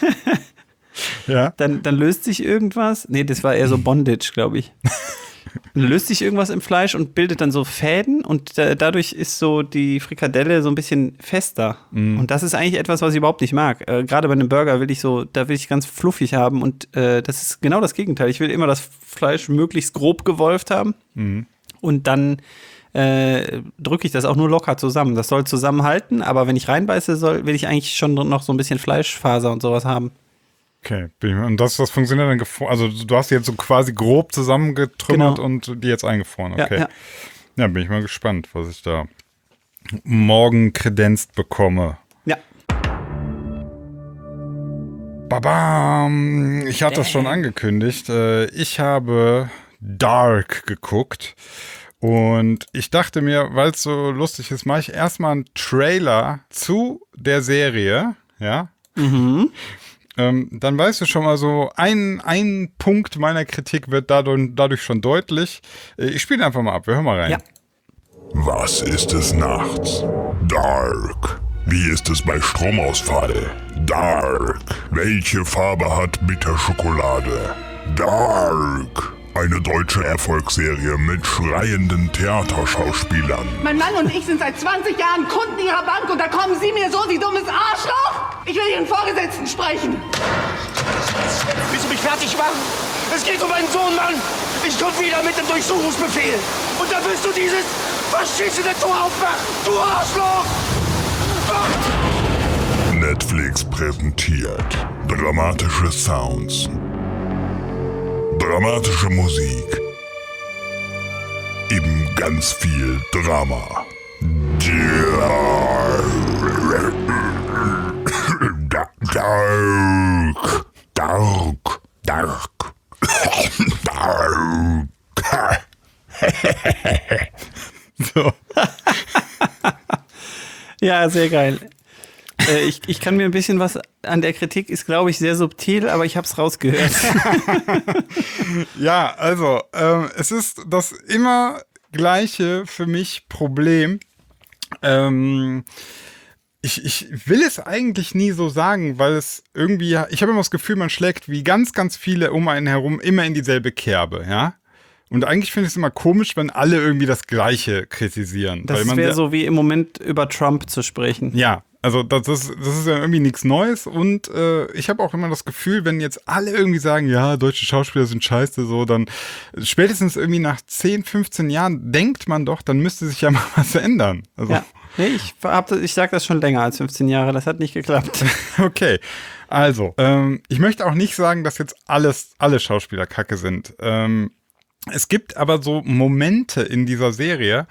Ja. dann, dann löst sich irgendwas. Nee, das war eher so Bondage, glaube ich. Dann löst sich irgendwas im Fleisch und bildet dann so Fäden und äh, dadurch ist so die Frikadelle so ein bisschen fester. Mhm. Und das ist eigentlich etwas, was ich überhaupt nicht mag. Äh, Gerade bei einem Burger will ich so, da will ich ganz fluffig haben und äh, das ist genau das Gegenteil. Ich will immer das Fleisch möglichst grob gewolft haben Mhm. und dann äh, drücke ich das auch nur locker zusammen. Das soll zusammenhalten, aber wenn ich reinbeiße, soll, will ich eigentlich schon noch so ein bisschen Fleischfaser und sowas haben. Okay. bin ich mal- Und das, das funktioniert dann gefroren. Also du hast die jetzt so quasi grob zusammengetrümmert Genau. und die jetzt eingefroren. Ja, Okay. ja. Ja, bin ich mal gespannt, was ich da morgen kredenzt bekomme. Ja. Babam! Ich hatte das schon angekündigt. Äh, Ich habe Dark geguckt Und ich dachte mir, weil es so lustig ist, mache ich erstmal einen Trailer zu der Serie, ja. Mhm. Ähm, dann weißt du schon mal so, ein, ein Punkt meiner Kritik wird dadurch, dadurch schon deutlich. Äh, Ich spiele einfach mal ab, wir hören mal rein. Ja. Was ist es nachts? Dark. Wie ist es bei Stromausfall? Dark. Welche Farbe hat Bitterschokolade? Dark. Eine deutsche Erfolgsserie mit schreienden Theaterschauspielern. Mein Mann und ich sind seit zwanzig Jahren Kunden Ihrer Bank und da kommen Sie mir so, Sie dummes Arschloch! Ich will Ihren Vorgesetzten sprechen! Willst du mich fertig machen? Es geht um meinen Sohn, Mann! Ich komme wieder mit dem Durchsuchungsbefehl! Und da willst du dieses verschissene Tor aufmachen! Du Arschloch! Ah! Netflix präsentiert dramatische Sounds, dramatische Musik, eben ganz viel Drama. Dark, dark, dark, dark. So. Ja, sehr geil. Äh, ich, ich kann mir ein bisschen was an der Kritik, ist glaube ich sehr subtil, aber ich habe es rausgehört. Ja, also, ähm, es ist das immer gleiche für mich Problem. Ähm, ich, ich will es eigentlich nie so sagen, weil es irgendwie, ich habe immer das Gefühl, man schlägt wie ganz, ganz viele um einen herum immer in dieselbe Kerbe, ja. Und eigentlich finde ich es immer komisch, wenn alle irgendwie das Gleiche kritisieren. Das man wäre sehr- so wie im Moment über Trump zu sprechen. Ja, also das ist, das ist ja irgendwie nichts Neues und äh, ich habe auch immer das Gefühl, wenn jetzt alle irgendwie sagen, ja, deutsche Schauspieler sind scheiße, so, dann spätestens irgendwie nach zehn, fünfzehn Jahren denkt man doch, dann müsste sich ja mal was ändern. Also, Ja, nee, ich, hab das, ich sag das schon länger als fünfzehn Jahre, das hat nicht geklappt. okay. Also, ähm, ich möchte auch nicht sagen, dass jetzt alles, alle Schauspieler kacke sind. Ähm, es gibt aber so Momente in dieser Serie,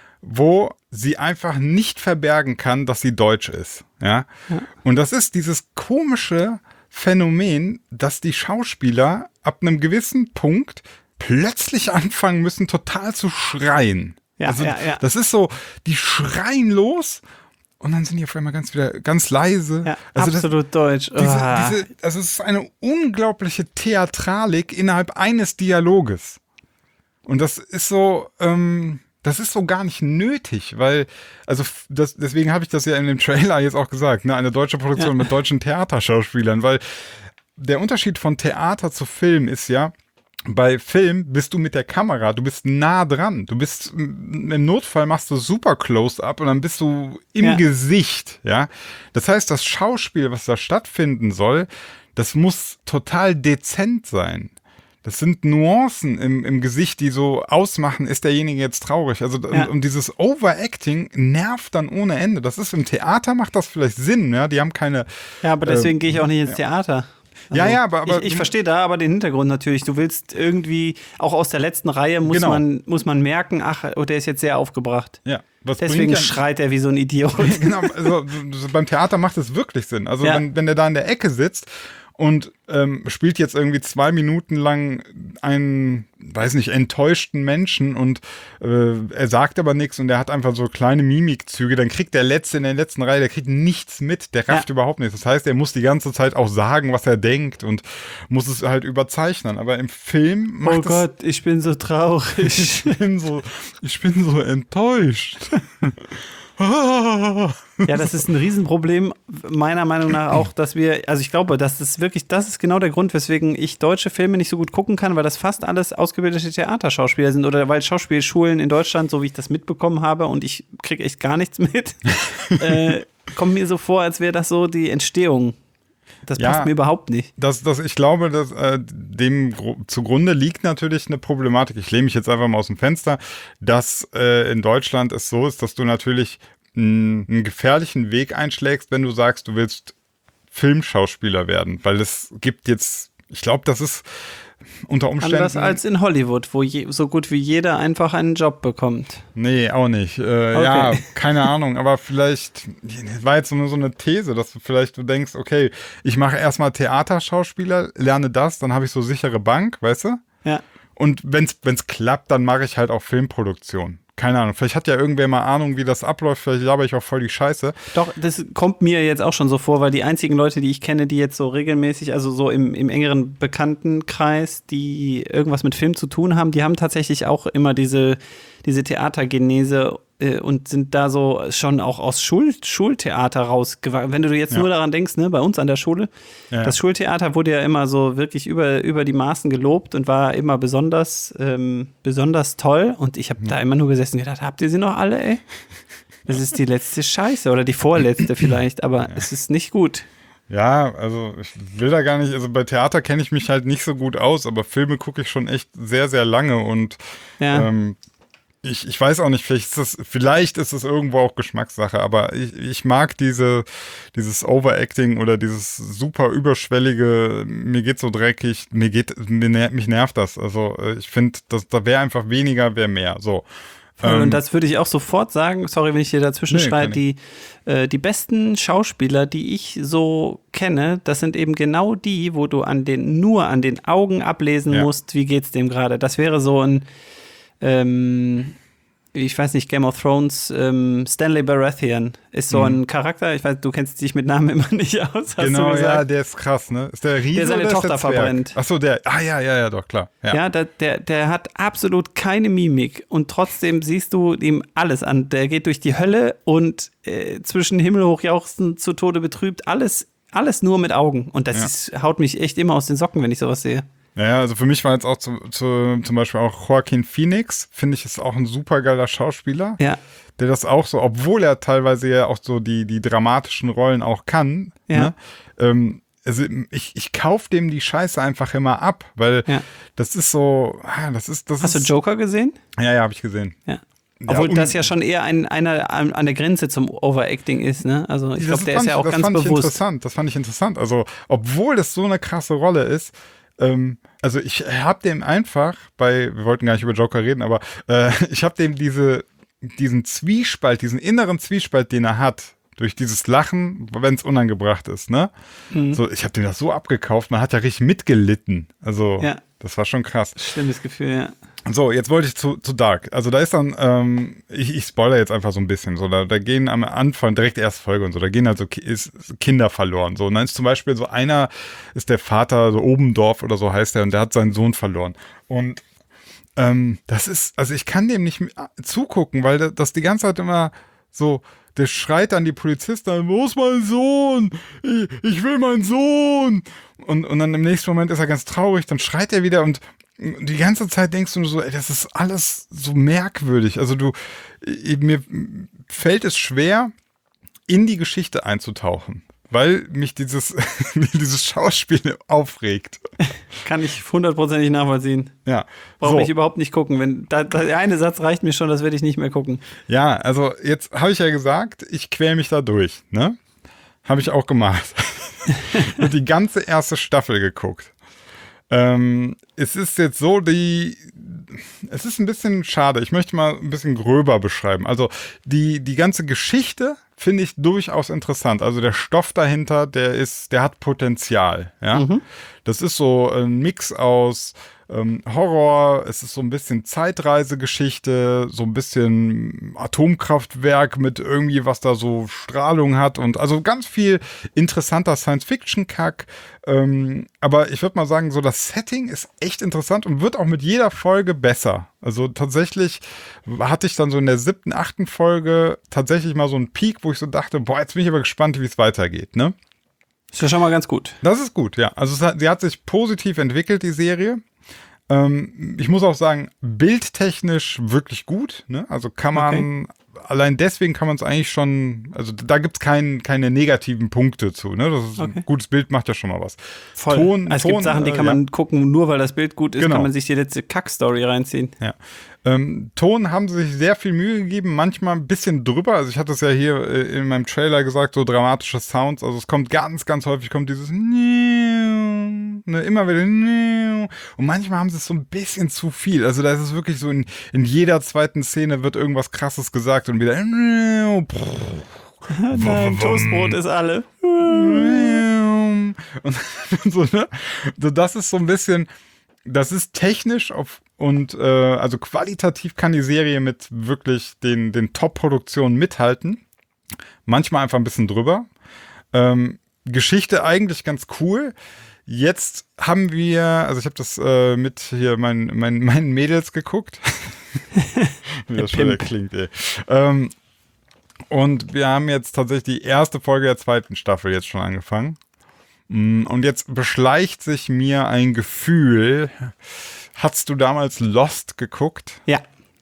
wo sie einfach nicht verbergen kann, dass sie deutsch ist. Ja? Ja. Und das ist dieses komische Phänomen, dass die Schauspieler ab einem gewissen Punkt plötzlich anfangen müssen, total zu schreien. Ja, also, ja, ja. Das ist so, die schreien los und dann sind die auf einmal ganz wieder ganz leise. Ja, also absolut das, deutsch. Diese, Ah. diese, also es ist eine unglaubliche Theatralik innerhalb eines Dialoges. Und das ist so, ähm, das ist so gar nicht nötig, weil, also das, deswegen habe ich das ja in dem Trailer jetzt auch gesagt, ne, eine deutsche Produktion Ja. mit deutschen Theaterschauspielern, weil der Unterschied von Theater zu Film ist ja, bei Film bist du mit der Kamera, du bist nah dran, du bist, im Notfall machst du super Close-Up und dann bist du im Ja. Gesicht, ja. Das heißt, das Schauspiel, was da stattfinden soll, das muss total dezent sein. Das sind Nuancen im, im Gesicht, die so ausmachen, ist derjenige jetzt traurig. Also Ja. und, und dieses Overacting nervt dann ohne Ende. Das ist im Theater, macht das vielleicht Sinn, ja. Die haben keine. Ja, aber deswegen äh, gehe ich auch nicht ins Theater. Ja, ja, aber- aber- ich, ich verstehe da aber den Hintergrund natürlich. Du willst irgendwie, auch aus der letzten Reihe muss, Genau. man, muss man merken, ach, oh, der ist jetzt sehr aufgebracht. Ja, was Deswegen bringt ja- schreit er wie so ein Idiot. Genau, also so beim Theater macht es wirklich Sinn. Also Ja. wenn, wenn der da in der Ecke sitzt und ähm, spielt jetzt irgendwie zwei Minuten lang einen, weiß nicht, enttäuschten Menschen und äh, er sagt aber nichts und er hat einfach so kleine Mimikzüge, dann kriegt der Letzte in der letzten Reihe, der kriegt nichts mit, der rafft Ja. überhaupt nichts. Das heißt, er muss die ganze Zeit auch sagen, was er denkt und muss es halt überzeichnen. Aber im Film macht Oh es, Gott, ich bin so traurig. ich bin so, ich bin so enttäuscht. Ja, das ist ein Riesenproblem, meiner Meinung nach auch, dass wir, also ich glaube, das ist wirklich, das ist genau der Grund, weswegen ich deutsche Filme nicht so gut gucken kann, weil das fast alles ausgebildete Theaterschauspieler sind oder weil Schauspielschulen in Deutschland, so wie ich das mitbekommen habe und ich kriege echt gar nichts mit, äh, kommt mir so vor, als wäre das so die Entstehung. Das Ja. passt mir überhaupt nicht. Das, das, ich glaube, dass äh, dem gro- zugrunde liegt natürlich eine Problematik. Ich lehne mich jetzt einfach mal aus dem Fenster, dass äh, in Deutschland es so ist, dass du natürlich mh, einen gefährlichen Weg einschlägst, wenn du sagst, du willst Filmschauspieler werden, weil es gibt jetzt, ich glaube, das ist unter Umständen. Anders als in Hollywood, wo je, so gut wie jeder einfach einen Job bekommt. Nee, auch nicht. Äh, Okay. Ja, keine Ahnung, aber vielleicht, das war jetzt nur so eine These, dass du vielleicht du denkst, okay, ich mache erstmal Theaterschauspieler, lerne das, dann habe ich so sichere Bank, weißt du? Ja. Und wenn's, wenn's klappt, dann mache ich halt auch Filmproduktion. Keine Ahnung, vielleicht hat ja irgendwer mal Ahnung, wie das abläuft, vielleicht laber ich auch voll die Scheiße. Doch, das kommt mir jetzt auch schon so vor, weil die einzigen Leute, die ich kenne, die jetzt so regelmäßig, also so im, im engeren Bekanntenkreis, die irgendwas mit Film zu tun haben, die haben tatsächlich auch immer diese, diese Theatergenese äh, und sind da so schon auch aus Schul Schultheater rausgewachsen. Wenn du jetzt ja. nur daran denkst, ne, bei uns an der Schule, ja. das Schultheater wurde ja immer so wirklich über, über die Maßen gelobt und war immer besonders, ähm, besonders toll. Und ich habe ja. da immer nur gesessen und gedacht, habt ihr sie noch alle, ey? Das ist die letzte Scheiße oder die vorletzte vielleicht, aber ja. es ist nicht gut. Ja, also ich will da gar nicht, also bei Theater kenne ich mich halt nicht so gut aus, aber Filme gucke ich schon echt sehr, sehr lange und ja. ähm, Ich, ich weiß auch nicht, vielleicht ist es, vielleicht ist es irgendwo auch Geschmackssache, aber ich, ich mag diese, dieses Overacting oder dieses super überschwellige, mir geht so dreckig, mir geht, mir ner mich nervt das. Also ich finde, da wäre einfach weniger, wäre mehr. So. Ähm, Und das würde ich auch sofort sagen, sorry, wenn ich dir dazwischen nee, schreie, die, äh, die besten Schauspieler, die ich so kenne, das sind eben genau die, wo du an den, nur an den Augen ablesen ja. musst, wie geht's dem gerade. Das wäre so ein Ähm, ich weiß nicht, Game of Thrones, ähm, Stanley Baratheon ist so mhm. ein Charakter, ich weiß, du kennst dich mit Namen immer nicht aus, hast genau, du gesagt. Ja, der ist krass, ne? Ist der Riese der seine oder Tochter ist der verbrennt. Achso, der, ah ja, ja, ja, doch, klar. Ja, ja der, der, der hat absolut keine Mimik und trotzdem siehst du ihm alles an. Der geht durch die Hölle und äh, zwischen Himmel hochjauchzen, zu Tode betrübt, alles, alles nur mit Augen. Und das ja. ist, haut mich echt immer aus den Socken, wenn ich sowas sehe. Ja, also für mich war jetzt auch zu, zu, zum Beispiel auch Joaquin Phoenix, finde ich, ist auch ein super geiler Schauspieler, ja. der das auch so, obwohl er teilweise ja auch so die, die dramatischen Rollen auch kann, ja. ne? ähm, also ich, ich kaufe dem die Scheiße einfach immer ab, weil ja. das ist so, das ist, das Hast ist, du Joker gesehen? Ja, ja, habe ich gesehen. Ja. Obwohl ja, das ja schon eher ein, einer an, an der Grenze zum Overacting ist, ne? Also ich glaube, der ist ja auch das ganz fand bewusst. Ich interessant, das fand ich interessant. Also, obwohl das so eine krasse Rolle ist, ähm, also ich habe dem einfach bei, wir wollten gar nicht über Joker reden, aber äh, ich habe dem diese, diesen Zwiespalt, diesen inneren Zwiespalt, den er hat, durch dieses Lachen, wenn es unangebracht ist, ne? Mhm. So, ich habe dem das so abgekauft, man hat ja richtig mitgelitten. Also, ja. das war schon krass. Schlimmes Gefühl, ja. So, jetzt wollte ich zu, zu Dark. Also da ist dann, ähm, ich, ich spoilere jetzt einfach so ein bisschen. So, da, da gehen am Anfang direkt erste Folge und so, da gehen halt so Ki ist Kinder verloren. So, und dann ist zum Beispiel so einer, ist der Vater, so Obendorf oder so heißt der, und der hat seinen Sohn verloren. Und ähm, das ist, also ich kann dem nicht zugucken, weil das, das die ganze Zeit immer so, der schreit dann die Polizisten, wo ist mein Sohn? Ich, ich will meinen Sohn! Und, und dann im nächsten Moment ist er ganz traurig, dann schreit er wieder und die ganze Zeit denkst du so, ey, das ist alles so merkwürdig. Also du, mir fällt es schwer, in die Geschichte einzutauchen, weil mich dieses, dieses Schauspiel aufregt. Kann ich hundertprozentig nachvollziehen. Ja. Brauche so. ich überhaupt nicht gucken. Wenn da, da, der eine Satz reicht mir schon, das werde ich nicht mehr gucken. Ja, also jetzt habe ich ja gesagt, ich quäl mich da durch, ne? Habe ich auch gemacht. Und die ganze erste Staffel geguckt. Ähm, es ist jetzt so, die, es ist ein bisschen schade. Ich möchte mal ein bisschen gröber beschreiben. Also die, die ganze Geschichte finde ich durchaus interessant. Also der Stoff dahinter, der ist, der hat Potenzial. Ja, mhm. Das ist so ein Mix aus ähm, Horror. Es ist so ein bisschen Zeitreisegeschichte, so ein bisschen Atomkraftwerk mit irgendwie, was da so Strahlung hat und also ganz viel interessanter Science-Fiction-Kack. Ähm, aber ich würde mal sagen, so das Setting ist echt interessant und wird auch mit jeder Folge besser. Also tatsächlich hatte ich dann so in der siebten, achten Folge tatsächlich mal so einen Peak, wo ich so dachte, boah, jetzt bin ich aber gespannt, wie es weitergeht, ne? Ist ja schon mal ganz gut. Das ist gut, ja. Also es hat, sie hat sich positiv entwickelt, die Serie. Ähm, ich muss auch sagen, bildtechnisch wirklich gut, ne? Also kann man, okay. allein deswegen kann man es eigentlich schon, also da gibt es kein, keine negativen Punkte zu, ne? Das ist okay. Ein gutes Bild macht ja schon mal was. Voll. Ton, also es Ton, gibt Sachen, die kann äh, man ja. gucken, nur weil das Bild gut ist, genau. kann man sich die letzte Kack-Story reinziehen. Ja. Ähm, Ton haben sie sich sehr viel Mühe gegeben, manchmal ein bisschen drüber. Also ich hatte es ja hier äh, in meinem Trailer gesagt, so dramatische Sounds. Also es kommt ganz, ganz häufig kommt dieses ne, immer wieder ne. Und manchmal haben sie es so ein bisschen zu viel. Also da ist es wirklich so, in, in jeder zweiten Szene wird irgendwas Krasses gesagt und wieder ne, nein, Toastbrot ist alle. Und so, ne? Das ist so ein bisschen, das ist technisch auf und äh, also qualitativ kann die Serie mit wirklich den, den Top-Produktionen mithalten. Manchmal einfach ein bisschen drüber. Ähm, Geschichte eigentlich ganz cool. Jetzt haben wir, also ich habe das äh, mit hier mein, mein, meinen Mädels geguckt. Wie das schon klingt, ey. Ähm, und wir haben jetzt tatsächlich die erste Folge der zweiten Staffel jetzt schon angefangen. Und jetzt beschleicht sich mir ein Gefühl. Hast du damals Lost geguckt? Ja.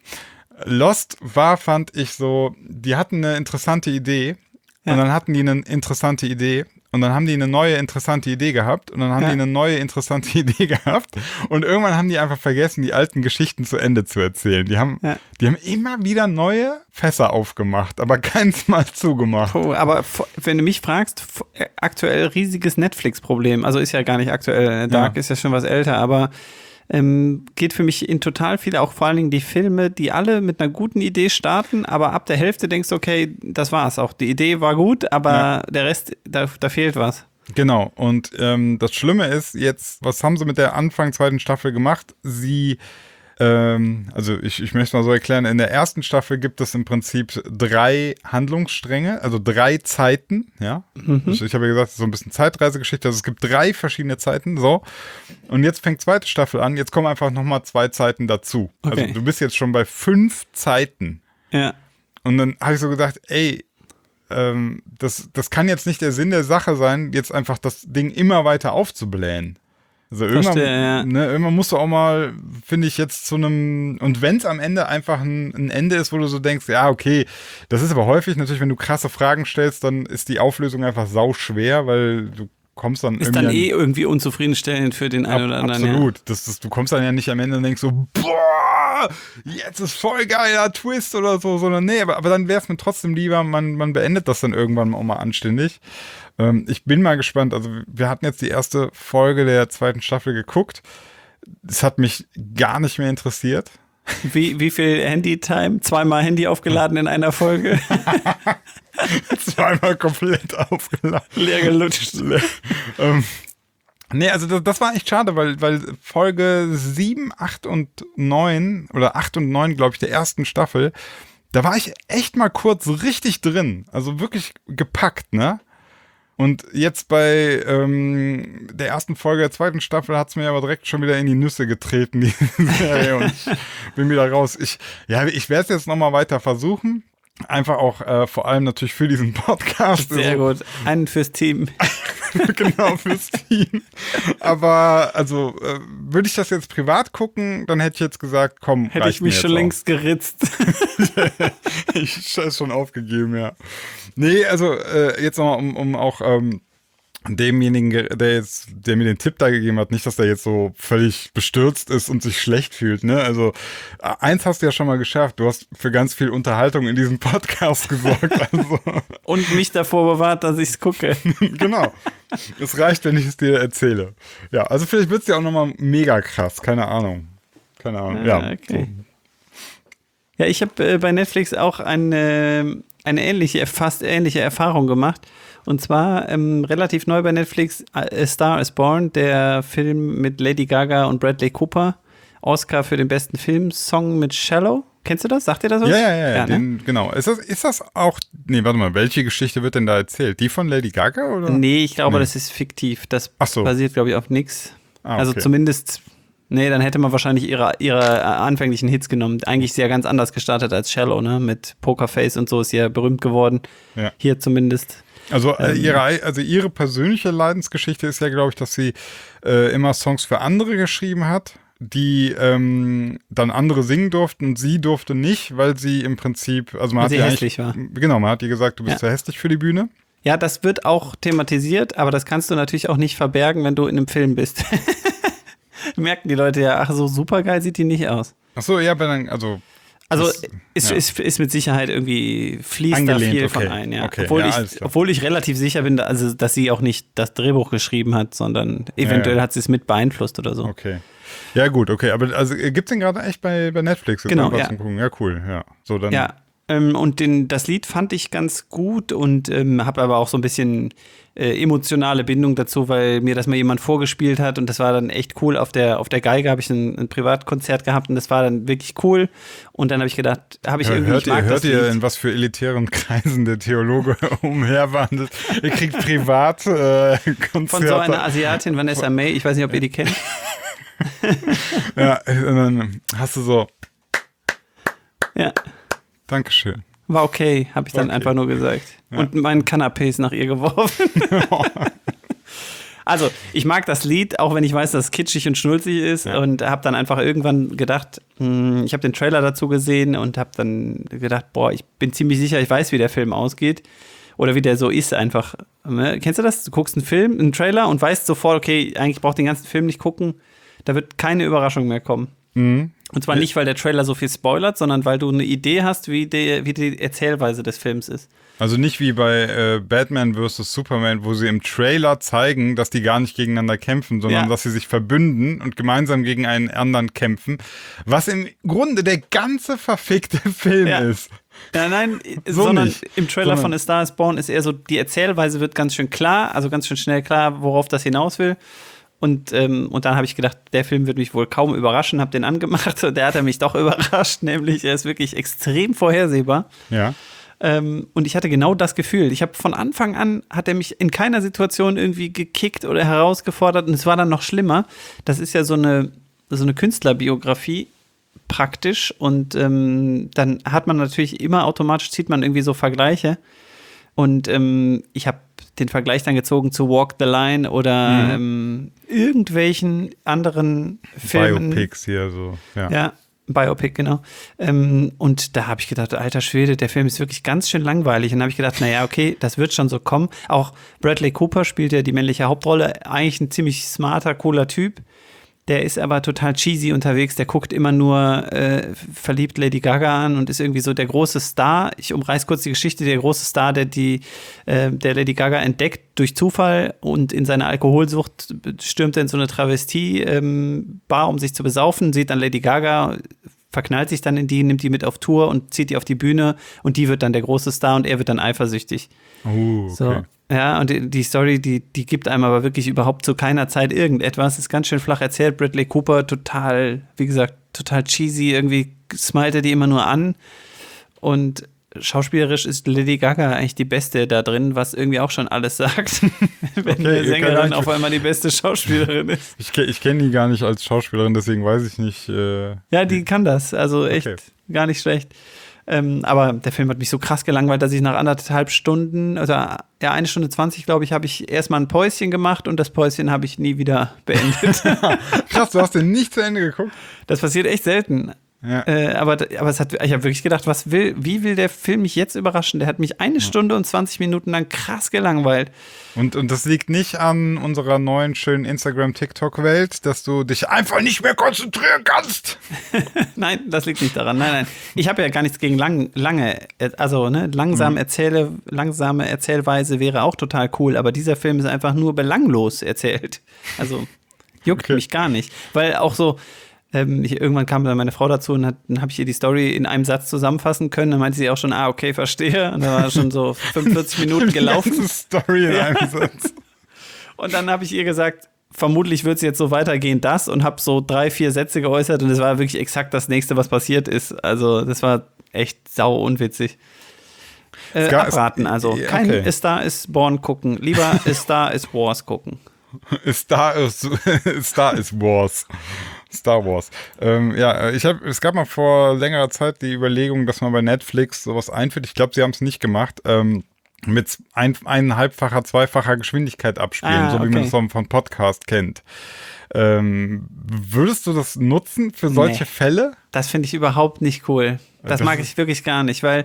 Lost war, fand ich so, die hatten eine interessante Idee. Ja. Und dann hatten die eine interessante Idee. Und dann haben die eine neue interessante Idee gehabt. Und dann haben ja. die eine neue interessante Idee gehabt. Und irgendwann haben die einfach vergessen, die alten Geschichten zu Ende zu erzählen. Die haben, ja. die haben immer wieder neue Fässer aufgemacht, aber keins mal zugemacht. Oh, aber wenn du mich fragst, aktuell riesiges Netflix-Problem. Also ist ja gar nicht aktuell. Dark ja. ist ja schon was älter, aber Ähm, geht für mich in total viele, auch vor allen Dingen die Filme, die alle mit einer guten Idee starten, aber ab der Hälfte denkst du, okay, das war's auch. Die Idee war gut, aber ja. der Rest, da, da fehlt was. Genau, und ähm, das Schlimme ist jetzt, was haben sie mit der Anfang zweiten Staffel gemacht? Sie, ähm, also ich, ich möchte mal so erklären, in der ersten Staffel gibt es im Prinzip drei Handlungsstränge, also drei Zeiten, ja. Mhm. Also ich habe ja gesagt, es ist so ein bisschen Zeitreisegeschichte, also es gibt drei verschiedene Zeiten, so. Und jetzt fängt zweite Staffel an, jetzt kommen einfach nochmal zwei Zeiten dazu. Okay. Also du bist jetzt schon bei fünf Zeiten. Ja. Und dann habe ich so gedacht, ey, ähm, das, das kann jetzt nicht der Sinn der Sache sein, jetzt einfach das Ding immer weiter aufzublähen. Also irgendwann, Verstehe, ja. ne, irgendwann musst du auch mal, finde ich, jetzt zu einem, und wenn es am Ende einfach ein, ein Ende ist, wo du so denkst, ja, okay, das ist aber häufig natürlich, wenn du krasse Fragen stellst, dann ist die Auflösung einfach sau schwer, weil du kommst dann ist irgendwie dann eh irgendwie unzufriedenstellend für den einen ab, oder anderen. Absolut. Ja. Das, das, du kommst dann ja nicht am Ende und denkst so, boah, jetzt ist voll geiler Twist oder so, sondern nee, aber, aber dann wäre es mir trotzdem lieber, man, man beendet das dann irgendwann auch mal anständig. Ähm, ich bin mal gespannt, also wir hatten jetzt die erste Folge der zweiten Staffel geguckt. Es hat mich gar nicht mehr interessiert. Wie, wie viel Handy-Time? Zweimal Handy aufgeladen in einer Folge? Zweimal komplett aufgeladen. Leer gelutscht. Leer. ähm, nee, also das, das war echt schade, weil, weil Folge sieben, acht und neun oder acht und neun, glaube ich, der ersten Staffel, da war ich echt mal kurz richtig drin. Also wirklich gepackt, ne? Und jetzt bei ähm, der ersten Folge der zweiten Staffel hat es mir aber direkt schon wieder in die Nüsse getreten, die Serie, und ich bin wieder raus. Ich, ja, ich werde es jetzt nochmal weiter versuchen. Einfach auch äh, vor allem natürlich für diesen Podcast. Sehr also, gut. Einen fürs Team. Genau, fürs Team. Aber also äh, würde ich das jetzt privat gucken, dann hätte ich jetzt gesagt, komm, hätte ich mich schon auch. längst geritzt. Ich habe schon aufgegeben, ja. Nee, also äh, jetzt nochmal, um, um auch ähm, demjenigen, der jetzt, der mir den Tipp da gegeben hat, nicht, dass der jetzt so völlig bestürzt ist und sich schlecht fühlt, ne? Also eins hast du ja schon mal geschafft, du hast für ganz viel Unterhaltung in diesem Podcast gesorgt. Also. Und mich davor bewahrt, dass ich es gucke. Genau. Es reicht, wenn ich es dir erzähle. Ja, also vielleicht wird es ja auch nochmal mega krass, keine Ahnung. Keine Ahnung, ja. ja okay. So. Ja, ich habe äh, bei Netflix auch eine, eine ähnliche, fast ähnliche Erfahrung gemacht. Und zwar ähm, relativ neu bei Netflix, A Star is Born, der Film mit Lady Gaga und Bradley Cooper. Oscar für den besten Filmsong mit Shallow. Kennst du das? Sagt dir das was? Ja, ja, ja. ja den, ne? Genau. Ist das, ist das auch, nee, warte mal, welche Geschichte wird denn da erzählt? Die von Lady Gaga, oder? Nee, ich glaube, nee. das ist fiktiv. Das Ach so. basiert, glaube ich, auf nichts. Ah, okay. Also zumindest, nee, dann hätte man wahrscheinlich ihre, ihre anfänglichen Hits genommen. Eigentlich ist sie ja ganz anders gestartet als Shallow, ne? Mit Pokerface und so ist sie ja berühmt geworden. Ja. Hier zumindest. Also, äh, ihre, also ihre persönliche Leidensgeschichte ist ja, glaube ich, dass sie äh, immer Songs für andere geschrieben hat, die ähm, dann andere singen durften und sie durfte nicht, weil sie im Prinzip, also man weil hat sie ihr hässlich war. Genau, man hat ihr gesagt, du bist ja. zu hässlich für die Bühne. Ja, das wird auch thematisiert, aber das kannst du natürlich auch nicht verbergen, wenn du in einem Film bist. Merken die Leute ja, ach so super geil sieht die nicht aus. Ach so, ja, aber dann, also Also das, ist, ja. ist, ist mit Sicherheit irgendwie, fließt Angelehnt, da viel okay. von ein. Ja. Okay, obwohl, ja, ich, obwohl ich relativ sicher bin, also, dass sie auch nicht das Drehbuch geschrieben hat, sondern eventuell ja, ja. hat sie es mit beeinflusst oder so. Okay. Ja gut, okay, aber also gibt's den gerade echt bei, bei Netflix? Genau, ja. Zum Gucken? Ja, cool, ja. So, dann ja, Ähm, und den, das Lied fand ich ganz gut und ähm, habe aber auch so ein bisschen äh, emotionale Bindung dazu, weil mir das mal jemand vorgespielt hat und das war dann echt cool. Auf der, auf der Geige habe ich ein, ein Privatkonzert gehabt und das war dann wirklich cool. Und dann habe ich gedacht, habe ich Ja, irgendwie, hört ich mag ihr, hört das ihr, Lied. in was für elitären Kreisen der Theologe umherwandelt? Ihr kriegt privat äh, Konzerte. Von so einer Asiatin, Vanessa May, ich weiß nicht, ob ihr die kennt. Ja, und dann hast du so, Ja. Dankeschön. War okay, habe ich dann Okay. einfach nur gesagt. Ja. Und meinen Kanapé ist nach ihr geworfen. Also, ich mag das Lied, auch wenn ich weiß, dass es kitschig und schnulzig ist. Ja. Und habe dann einfach irgendwann gedacht, mh, ich habe den Trailer dazu gesehen und habe dann gedacht, boah, ich bin ziemlich sicher, ich weiß, wie der Film ausgeht. Oder wie der so ist einfach. Ne? Kennst du das? Du guckst einen Film, einen Trailer und weißt sofort, okay, eigentlich braucht den ganzen Film nicht gucken. Da wird keine Überraschung mehr kommen. Mhm. Und zwar nicht, weil der Trailer so viel spoilert, sondern weil du eine Idee hast, wie die, wie die Erzählweise des Films ist. Also nicht wie bei äh, Batman versus. Superman, wo sie im Trailer zeigen, dass die gar nicht gegeneinander kämpfen, sondern Ja. dass sie sich verbünden und gemeinsam gegen einen anderen kämpfen. Was im Grunde der ganze verfickte Film Ja. ist. Ja, nein, So sondern nicht. im Trailer Sondern- von A Star is Born ist eher so, die Erzählweise wird ganz schön klar, also ganz schön schnell klar, worauf das hinaus will. Und, ähm, und dann habe ich gedacht, der Film wird mich wohl kaum überraschen, habe den angemacht und der hat er mich doch überrascht, nämlich er ist wirklich extrem vorhersehbar. Ja. Ähm, und ich hatte genau das Gefühl. Ich habe von Anfang an, hat er mich in keiner Situation irgendwie gekickt oder herausgefordert und es war dann noch schlimmer. Das ist ja so eine, so eine Künstlerbiografie praktisch und ähm, dann hat man natürlich immer automatisch, zieht man irgendwie so Vergleiche und ähm, ich habe den Vergleich dann gezogen zu Walk the Line oder Mhm. ähm, irgendwelchen anderen Filmen. Biopics hier so. Ja. Ja, Biopic, genau. Ähm, und da habe ich gedacht, alter Schwede, der Film ist wirklich ganz schön langweilig. Und dann habe ich gedacht, naja, okay, das wird schon so kommen. Auch Bradley Cooper spielt ja die männliche Hauptrolle. Eigentlich ein ziemlich smarter, cooler Typ. Der ist aber total cheesy unterwegs. Der guckt immer nur äh, verliebt Lady Gaga an und ist irgendwie so der große Star. Ich umreiß kurz die Geschichte. Der große Star, der die äh, der Lady Gaga entdeckt durch Zufall und in seiner Alkoholsucht stürmt er in so eine Travestie-Bar, um sich zu besaufen, sieht dann Lady Gaga, verknallt sich dann in die, nimmt die mit auf Tour und zieht die auf die Bühne und die wird dann der große Star und er wird dann eifersüchtig. Uh, okay. So. Ja, und die, die Story, die, die gibt einem aber wirklich überhaupt zu keiner Zeit irgendetwas. Ist ganz schön flach erzählt. Bradley Cooper total, wie gesagt, total cheesy. Irgendwie smilet er die immer nur an. Und schauspielerisch ist Lady Gaga eigentlich die Beste da drin, was irgendwie auch schon alles sagt. Wenn Okay, eine ihr Sängerin könnt- auf einmal die beste Schauspielerin ist. Ich, ke- ich kenne die gar nicht als Schauspielerin, deswegen weiß ich nicht. Äh, Ja, die kann das. Also echt Okay. gar nicht schlecht. Ähm, aber der Film hat mich so krass gelangweilt, dass ich nach anderthalb Stunden, also ja, eine Stunde zwanzig, glaube ich, habe ich erstmal ein Päuschen gemacht und das Päuschen habe ich nie wieder beendet. Krass, du hast den nicht zu Ende geguckt? Das passiert echt selten. Ja. Äh, aber, aber es hat, ich habe wirklich gedacht, was will, wie will der Film mich jetzt überraschen? Der hat mich eine Stunde und zwanzig Minuten lang krass gelangweilt. Und, und das liegt nicht an unserer neuen schönen Instagram-TikTok-Welt, dass du dich einfach nicht mehr konzentrieren kannst. Nein, das liegt nicht daran. Nein, nein. Ich habe ja gar nichts gegen lang, lange, also ne, langsam erzähle, langsame Erzählweise wäre auch total cool, aber dieser Film ist einfach nur belanglos erzählt. Also juckt Okay. mich gar nicht. Weil auch so, ähm, ich, irgendwann kam dann meine Frau dazu und hat, dann habe ich ihr die Story in einem Satz zusammenfassen können. Dann meinte sie auch schon, ah, okay, verstehe. Und da war schon so fünfundvierzig Minuten gelaufen. Die ganze Story in einem Satz. Und dann habe ich ihr gesagt, vermutlich wird es jetzt so weitergehen, das, und habe so drei, vier Sätze geäußert und es war wirklich exakt das nächste, was passiert ist. Also das war echt sau unwitzig. Äh, gab- abraten also. ja, Kein okay. A Star is Born gucken. Lieber A Star is Wars gucken. Star ist, Star ist Wars. Star Wars. Ähm, ja, ich habe, es gab mal vor längerer Zeit die Überlegung, dass man bei Netflix sowas einführt. Ich glaube, sie haben es nicht gemacht. Ähm, mit ein, eineinhalbfacher, zweifacher Geschwindigkeit abspielen, Ah, so wie okay. man es vom, vom Podcast kennt. Ähm, würdest du das nutzen für solche Nee. Fälle? Das finde ich überhaupt nicht cool. Das, Das mag ist- ich wirklich gar nicht, weil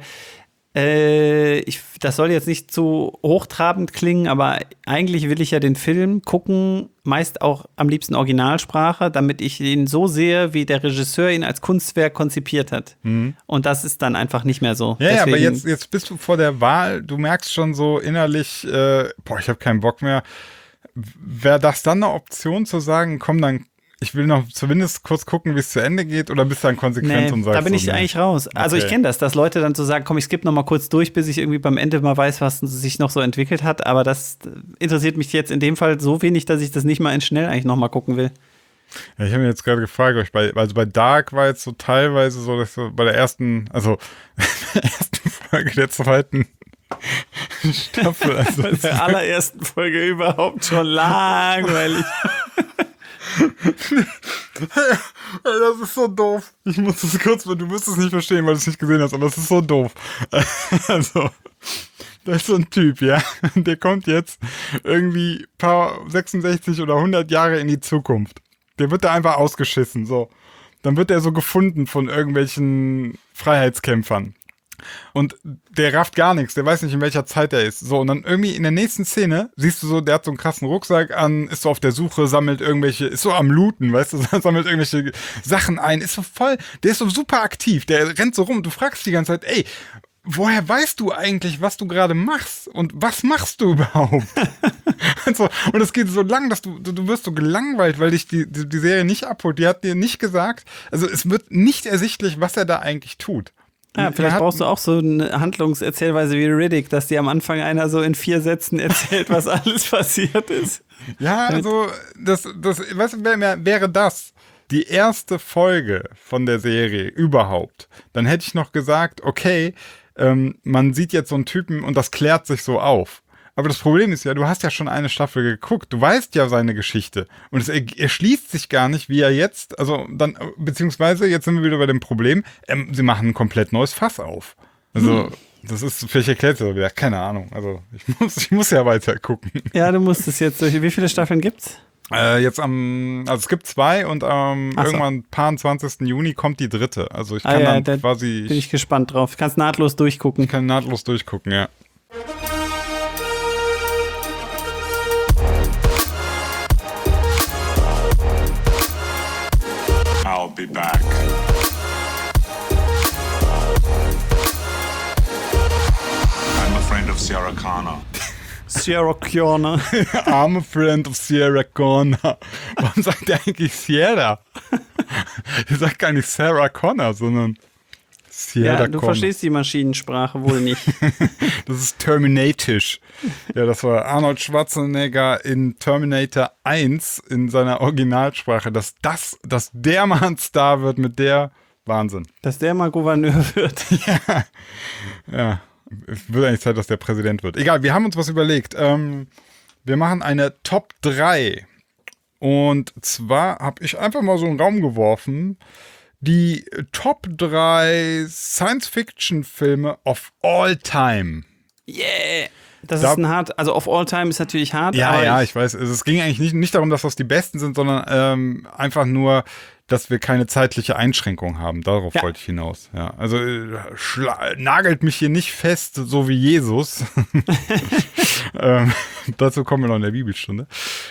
äh, ich, das soll jetzt nicht zu hochtrabend klingen, aber eigentlich will ich ja den Film gucken, meist auch am liebsten Originalsprache, damit ich ihn so sehe, wie der Regisseur ihn als Kunstwerk konzipiert hat. Und das ist dann einfach nicht mehr so. Mhm. Ja, ja, aber Deswegen- jetzt, jetzt bist du vor der Wahl, du merkst schon so innerlich, äh, boah, ich habe keinen Bock mehr. Wäre das dann eine Option zu sagen, komm, dann ich will noch zumindest kurz gucken, wie es zu Ende geht oder bist du dann konsequent nee, und sagst da bin ich so, nee. eigentlich raus. Also Okay. ich kenne das, dass Leute dann so sagen, komm, ich skippe noch mal kurz durch, bis ich irgendwie beim Ende mal weiß, was sich noch so entwickelt hat. Aber das interessiert mich jetzt in dem Fall so wenig, dass ich das nicht mal in schnell eigentlich noch mal gucken will. Ja, ich habe mir jetzt gerade gefragt, ob ich bei, also bei Dark war jetzt so teilweise so, dass so bei der ersten, also der ersten Folge der zweiten Staffel, also Bei der allerersten Folge überhaupt schon langweilig. das ist so doof. Ich muss das kurz, du wirst es nicht verstehen, weil du es nicht gesehen hast, aber es ist so doof. Also, da ist so ein Typ, ja, der kommt jetzt irgendwie paar sechsundsechzig oder hundert Jahre in die Zukunft. Der wird da einfach ausgeschissen, so. Dann wird er so gefunden von irgendwelchen Freiheitskämpfern. Und der rafft gar nichts, der weiß nicht, in welcher Zeit er ist. So, und dann irgendwie in der nächsten Szene siehst du so, der hat so einen krassen Rucksack an, ist so auf der Suche, sammelt irgendwelche, ist so am Looten, weißt du, sammelt irgendwelche Sachen ein, ist so voll, der ist so super aktiv, der rennt so rum, du fragst dich die ganze Zeit, ey, woher weißt du eigentlich, was du gerade machst? Und was machst du überhaupt? Also, und es geht so lang, dass du, du, du wirst so gelangweilt, weil dich die, die, die Serie nicht abholt. Die hat dir nicht gesagt, also es wird nicht ersichtlich, was er da eigentlich tut. Ja, vielleicht hat, brauchst du auch so eine Handlungserzählweise wie Riddick, dass dir am Anfang einer so in vier Sätzen erzählt, was alles passiert ist. Ja, also, das, das, weißt du, wäre, wäre das die erste Folge von der Serie überhaupt, dann hätte ich noch gesagt, okay, ähm, man sieht jetzt so einen Typen und das klärt sich so auf. Aber das Problem ist ja, du hast ja schon eine Staffel geguckt, du weißt ja seine Geschichte und es erschließt sich gar nicht, wie er jetzt, also dann, beziehungsweise jetzt sind wir wieder bei dem Problem, ähm, sie machen ein komplett neues Fass auf. Also, hm. das ist, vielleicht erklärt es wieder, keine Ahnung, also ich muss, ich muss ja weiter gucken. Ja, du musst es jetzt durch. Wie viele Staffeln gibt's? Äh, jetzt am, also es gibt zwei und ähm, Ach so. irgendwann paar zwanzigsten Juni kommt die dritte. Also ich kann ah, ja, dann da quasi, bin ich gespannt drauf. Du kannst nahtlos durchgucken. ich kann nahtlos durchgucken, ja. I'll be back. I'm a friend of Sarah Connor. Sierra Connor. I'm a friend of Sierra Connor. Warum sagt der eigentlich Sierra? Der sagt gar nicht Sarah Connor, sondern Sierra Ja, du Connor. verstehst die Maschinensprache wohl nicht. Das ist Terminatisch. Ja, das war Arnold Schwarzenegger in Terminator eins in seiner Originalsprache. Dass das, dass der mal ein Star wird mit der Wahnsinn. Dass der mal Gouverneur wird. Ja. Ja. Es wird eigentlich Zeit, dass der Präsident wird. Egal, wir haben uns was überlegt. Ähm, wir machen eine Top drei. Und zwar habe ich einfach mal so einen Raum geworfen. Die Top drei Science-Fiction-Filme of all time. Yeah! Das Da- ist ein hart, also of all time ist natürlich hart. Ja, aber ja, ich weiß. Also es ging eigentlich nicht, nicht darum, dass das die besten sind, sondern ähm, einfach nur, dass wir keine zeitliche Einschränkung haben. Darauf Ja. wollte ich hinaus. Ja, also äh, schla- nagelt mich hier nicht fest, so wie Jesus. ähm, dazu kommen wir noch in der Bibelstunde.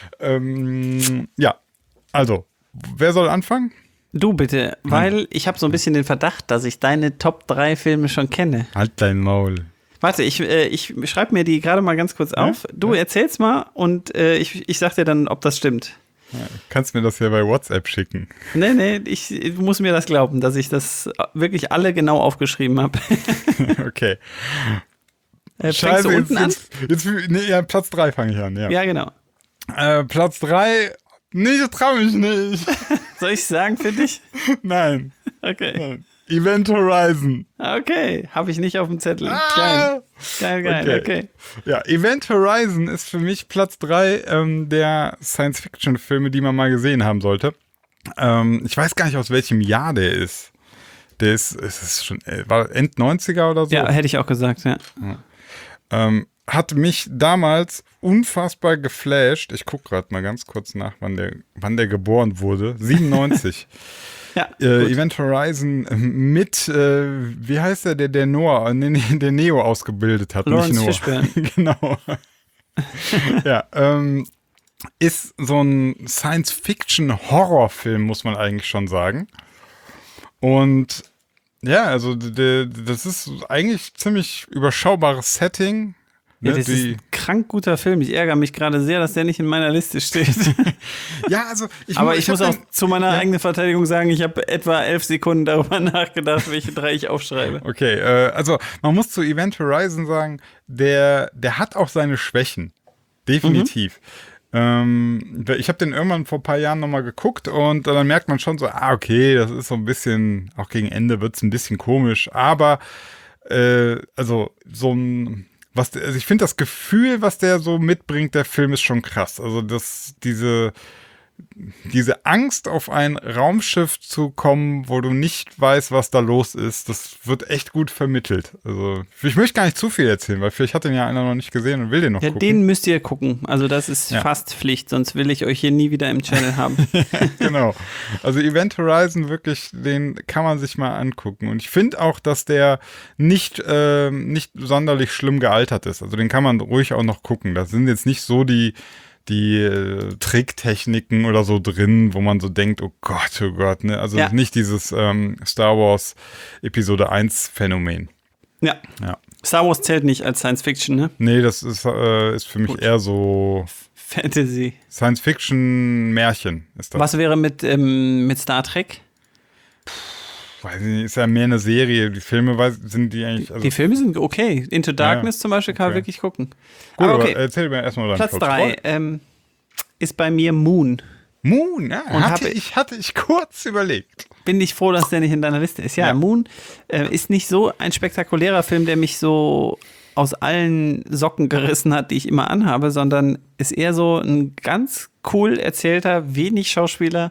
Ähm, ja, also, wer soll anfangen? Du bitte, weil ich habe so ein bisschen den Verdacht, dass ich deine Top drei Filme schon kenne. Halt dein Maul. Warte, ich, äh, ich schreibe mir die gerade mal ganz kurz auf. Du erzähl's mal und äh, ich, ich sag dir dann, ob das stimmt. Ja, kannst mir das ja bei WhatsApp schicken. Nee, nee, ich, du musst mir das glauben, dass ich das wirklich alle genau aufgeschrieben habe. Okay. äh, fängst du jetzt, unten an? jetzt, jetzt, nee, ja, Platz drei fange ich an, ja. Ja, genau. Äh, Platz drei, nee, ich trau mich nicht. Soll ich sagen für dich? Nein. Okay. Nein. Event Horizon. Okay, habe ich nicht auf dem Zettel. Ah! Geil. Geil, geil, okay. Ja, Event Horizon ist für mich Platz drei ähm, der Science-Fiction-Filme, die man mal gesehen haben sollte. Ähm, ich weiß gar nicht, aus welchem Jahr der ist. Der ist, es ist schon, äh, war End neunziger oder so? Ja, hätte ich auch gesagt, ja. Ähm, hat mich damals unfassbar geflasht. Ich gucke gerade mal ganz kurz nach, wann der, wann der geboren wurde. siebenundneunzig. Ja, Äh, Event Horizon mit, äh, wie heißt der, der, der Noah, nee, nee, der Neo ausgebildet hat, Lawrence nicht Noah. Fishburne. Genau. Ja, ähm, ist so ein Science-Fiction-Horrorfilm, muss man eigentlich schon sagen. Und ja, also der, das ist eigentlich ziemlich überschaubares Setting. Ja, Ne, das ist die, ein krank guter Film. Ich ärgere mich gerade sehr, dass der nicht in meiner Liste steht. ja, also ich, Aber mu- ich, muss hab auch den- zu meiner ja. eigenen Verteidigung sagen, ich habe etwa elf Sekunden darüber nachgedacht, welche drei ich aufschreibe. Okay, äh, also man muss zu Event Horizon sagen, der, der hat auch seine Schwächen. Definitiv. Ähm, ich habe den irgendwann vor ein paar Jahren nochmal geguckt und dann merkt man schon so, ah, okay, das ist so ein bisschen, auch gegen Ende wird es ein bisschen komisch, aber äh, also so ein, was, also ich finde das Gefühl, was der so mitbringt, der Film ist schon krass. Also das, diese diese Angst, auf ein Raumschiff zu kommen, wo du nicht weißt, was da los ist, das wird echt gut vermittelt. Also, ich möchte gar nicht zu viel erzählen, weil vielleicht hat den ja einer noch nicht gesehen und will den noch Ja, gucken. den müsst ihr gucken. Also das ist Ja. fast Pflicht, sonst will ich euch hier nie wieder im Channel haben. Genau. Also Event Horizon, wirklich, den kann man sich mal angucken. Und ich finde auch, dass der nicht, äh, nicht sonderlich schlimm gealtert ist. Also den kann man ruhig auch noch gucken. Da sind jetzt nicht so die die äh, Tricktechniken oder so drin, wo man so denkt, oh Gott, oh Gott, ne? Also Ja. nicht dieses ähm, Star Wars Episode eins Phänomen. Ja. Ja. Star Wars zählt nicht als Science Fiction, ne? Nee, das ist, äh, ist für mich Gut. eher so Fantasy. Science-Fiction-Märchen ist das. Was wäre mit, ähm, mit Star Trek? Weiß ich nicht, ist ja mehr eine Serie. Die Filme weiß, sind die eigentlich. Also, Die Filme sind okay. Into Darkness Ja, zum Beispiel kann man okay. wirklich gucken. gut, aber aber okay, erzähl mir erstmal deinen Platz Platz drei ähm, ist bei mir Moon. Moon, ja, Und hatte habe- ich, hatte ich kurz überlegt. Bin ich froh, dass der nicht in deiner Liste ist. Ja, Ja. Moon äh, ist nicht so ein spektakulärer Film, der mich so aus allen Socken gerissen hat, die ich immer anhabe, sondern ist eher so ein ganz cool erzählter, wenig Schauspieler,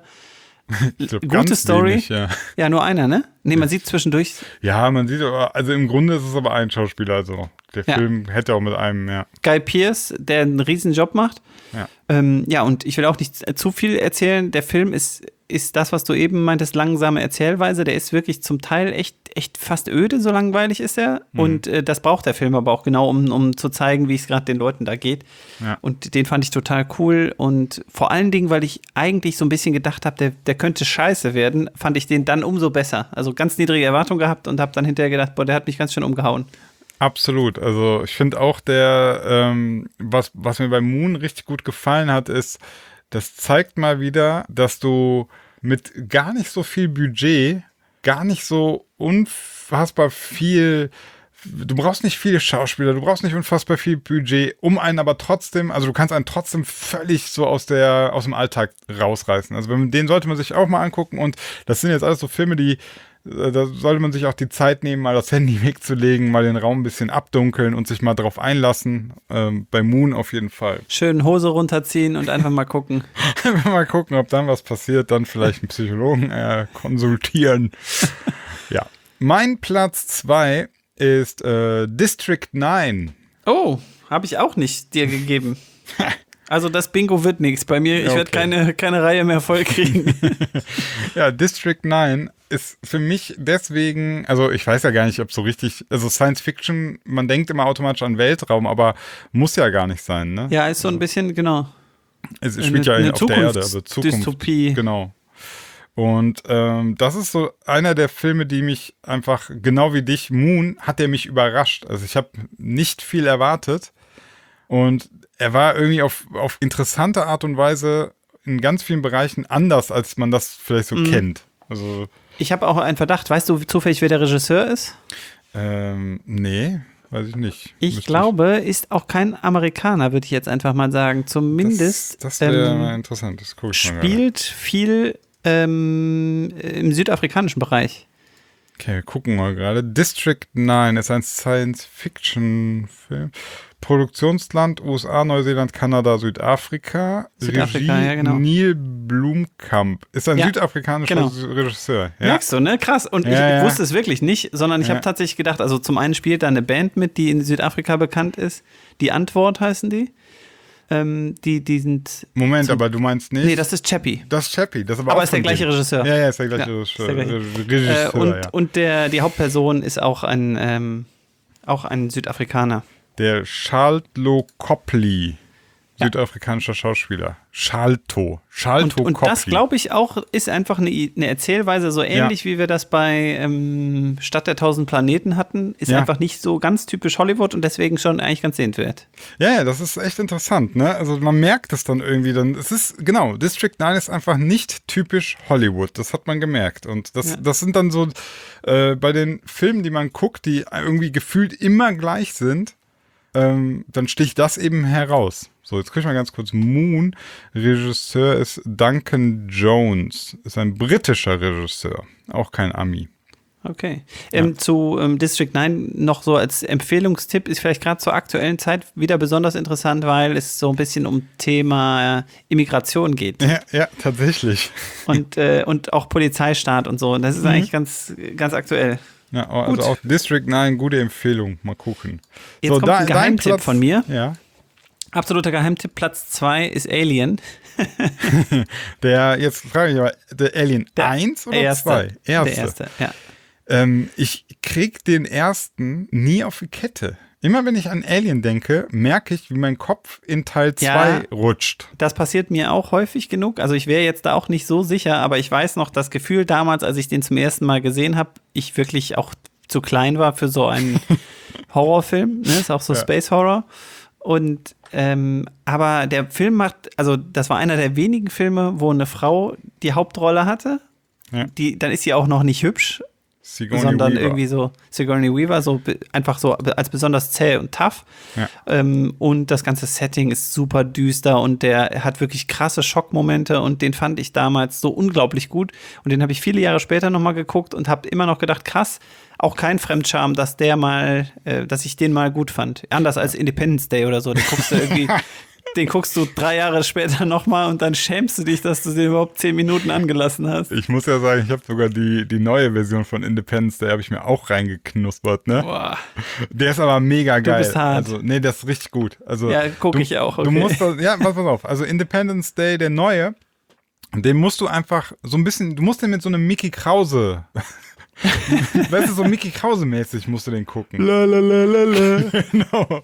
Ich glaub, gute ganz Story. wenig, ja. Ja, nur einer, ne? Nee, man sieht zwischendurch ja, man sieht aber, also im Grunde ist es aber ein Schauspieler. Also der Ja. Film hätte auch mit einem, ja. Guy Pearce, der einen riesen Job macht. Ja. Ähm, ja, und ich will auch nicht zu viel erzählen. Der Film ist, ist das, was du eben meintest, langsame Erzählweise. Der ist wirklich zum Teil echt, echt fast öde, so langweilig ist er. Mhm. Und äh, das braucht der Film aber auch genau, um, um zu zeigen, wie es gerade den Leuten da geht. Ja. Und den fand ich total cool. Und vor allen Dingen, weil ich eigentlich so ein bisschen gedacht habe, der, der könnte scheiße werden, fand ich den dann umso besser. Also ganz niedrige Erwartungen gehabt und habe dann hinterher gedacht, boah, der hat mich ganz schön umgehauen. Absolut. Also ich finde auch der, ähm, was, was mir bei Moon richtig gut gefallen hat, ist, das zeigt mal wieder, dass du mit gar nicht so viel Budget, gar nicht so unfassbar viel, du brauchst nicht viele Schauspieler, du brauchst nicht unfassbar viel Budget, um einen aber trotzdem, also du kannst einen trotzdem völlig so aus der, aus dem Alltag rausreißen. Also wenn- den sollte man sich auch mal angucken und das sind jetzt alles so Filme, die da sollte man sich auch die Zeit nehmen, mal das Handy wegzulegen, mal den Raum ein bisschen abdunkeln und sich mal drauf einlassen. Ähm, bei Moon auf jeden Fall. Schön Hose runterziehen und einfach mal gucken. Mal gucken, ob dann was passiert, dann vielleicht einen Psychologen äh, konsultieren. Ja. Mein Platz zwei ist äh, District neun. Oh, habe ich auch nicht dir gegeben. Also das Bingo wird nichts. Bei mir, ich Ja, werde okay. keine, keine Reihe mehr voll kriegen. Ja, District neun ist für mich deswegen, also ich weiß ja gar nicht, ob so richtig, also Science Fiction, man denkt immer automatisch an Weltraum, aber muss ja gar nicht sein, ne? Ja, ist so ein bisschen, genau. Es Eine- spielt ja eine auf der Erde, also Zukunfts- Zukunft. Dystopie. Genau. Und ähm, das ist so einer der Filme, die mich einfach, genau wie dich, Moon, hat der mich überrascht. Also ich habe nicht viel erwartet und er war irgendwie auf, auf interessante Art und Weise in ganz vielen Bereichen anders, als man das vielleicht so Mhm. kennt. Also, Ich habe auch einen Verdacht. Weißt du zufällig, wer der Regisseur ist? ähm, nee, weiß ich nicht. Ich Müsste glaube, ist auch kein Amerikaner, würde ich jetzt einfach mal sagen. Zumindest Das, das wäre ähm, mal interessant, das gucke ich mal gerade. spielt viel ähm, im südafrikanischen Bereich. Okay, wir gucken mal gerade. District neun ist ein Science-Fiction-Film. Produktionsland U S A, Neuseeland, Kanada, Südafrika. Südafrika, Regie ja, genau. Neil Blomkamp. Ist ein Ja, südafrikanischer genau. Regisseur. Ja? Merkst du, ne? Krass. Und Ja, ich ja. wusste es wirklich nicht, sondern ich Ja. habe tatsächlich gedacht, also zum einen spielt da eine Band mit, die in Südafrika bekannt ist. Die Antwort heißen die. Ähm, die, die sind. Moment, aber du meinst nicht? Nee, das ist Chappie. das ist Chappie. Das ist aber Aber auch ist der von gleiche dem. Regisseur. Ja, ja, ist der gleiche Ja, Regisseur. ist der gleiche. Regisseur, Äh, und ja. und der, die Hauptperson ist auch ein, ähm, auch ein Südafrikaner. Der Charles Copley. Ja. Südafrikanischer Schauspieler. Shalto. Shalto Und, und Copley. das, glaube ich, auch ist einfach eine, eine Erzählweise, so ähnlich Ja. wie wir das bei ähm, Stadt der tausend Planeten hatten. Ist Ja. einfach nicht so ganz typisch Hollywood und deswegen schon eigentlich ganz sehenswert. Ja, ja, das ist echt interessant, ne? Also man merkt es dann irgendwie dann. Es ist, genau, District neun ist einfach nicht typisch Hollywood. Das hat man gemerkt. Und das, Ja. das sind dann so, äh, bei den Filmen, die man guckt, die irgendwie gefühlt immer gleich sind, ähm, dann sticht das eben heraus. So, jetzt gucke ich mal ganz kurz. Moon, Regisseur ist Duncan Jones. Ist ein britischer Regisseur. Auch kein Ami. Okay. Ähm, zu ähm, District neun noch so als Empfehlungstipp ist vielleicht gerade zur aktuellen Zeit wieder besonders interessant, weil es so ein bisschen um Thema äh, Immigration geht. Ja, ja, tatsächlich. Und, äh, und auch Polizeistaat und so. Und das ist Mhm. eigentlich ganz, ganz aktuell. Ja, also Gut. auch District neun, gute Empfehlung. Mal gucken. Jetzt kommt ein Geheimtipp von mir. Ja. Absoluter Geheimtipp, Platz zwei ist Alien. Der, jetzt frage ich mal, der Alien Der eins oder erste. zwei? Erste. Der erste, ja. Ähm, ich krieg den ersten nie auf die Kette. Immer wenn ich an Alien denke, merke ich, wie mein Kopf in Teil zwei Ja. rutscht. Das passiert mir auch häufig genug. Also ich wäre jetzt da auch nicht so sicher, aber ich weiß noch, das Gefühl damals, als ich den zum ersten Mal gesehen habe, ich wirklich auch zu klein war für so einen Horrorfilm. Ne? Ist auch so Ja. Space Horror. Und ähm, aber der Film macht, also das war einer der wenigen Filme, wo eine Frau die Hauptrolle hatte. Ja. Die, dann ist sie auch noch nicht hübsch, Sigourney sondern Weaver. irgendwie so Sigourney Weaver, so be- einfach so als besonders zäh und tough. Ja. Ähm, und das ganze Setting ist super düster und der hat wirklich krasse Schockmomente und den fand ich damals so unglaublich gut. Und den habe ich viele Jahre später nochmal geguckt und habe immer noch gedacht, krass, auch kein Fremdscham, dass der mal, äh, dass ich den mal gut fand. Anders als Independence Day oder so. Den guckst du irgendwie, den guckst du drei Jahre später nochmal und dann schämst du dich, dass du den überhaupt zehn Minuten angelassen hast. Ich muss ja sagen, ich habe sogar die, die neue Version von Independence Day habe ich mir auch reingeknuspert, ne? Boah. Der ist aber mega geil. bist hart. Also, nee, das ist richtig gut. Also, Ja, guck du, ich auch, Du okay. musst, das- ja, pass, pass auf. Also Independence Day, der neue, den musst du einfach so ein bisschen, du musst den mit so einem Mickey Krause, weißt du, so Mickey Krause-mäßig musst du den gucken. La, la, la, la, la. Genau.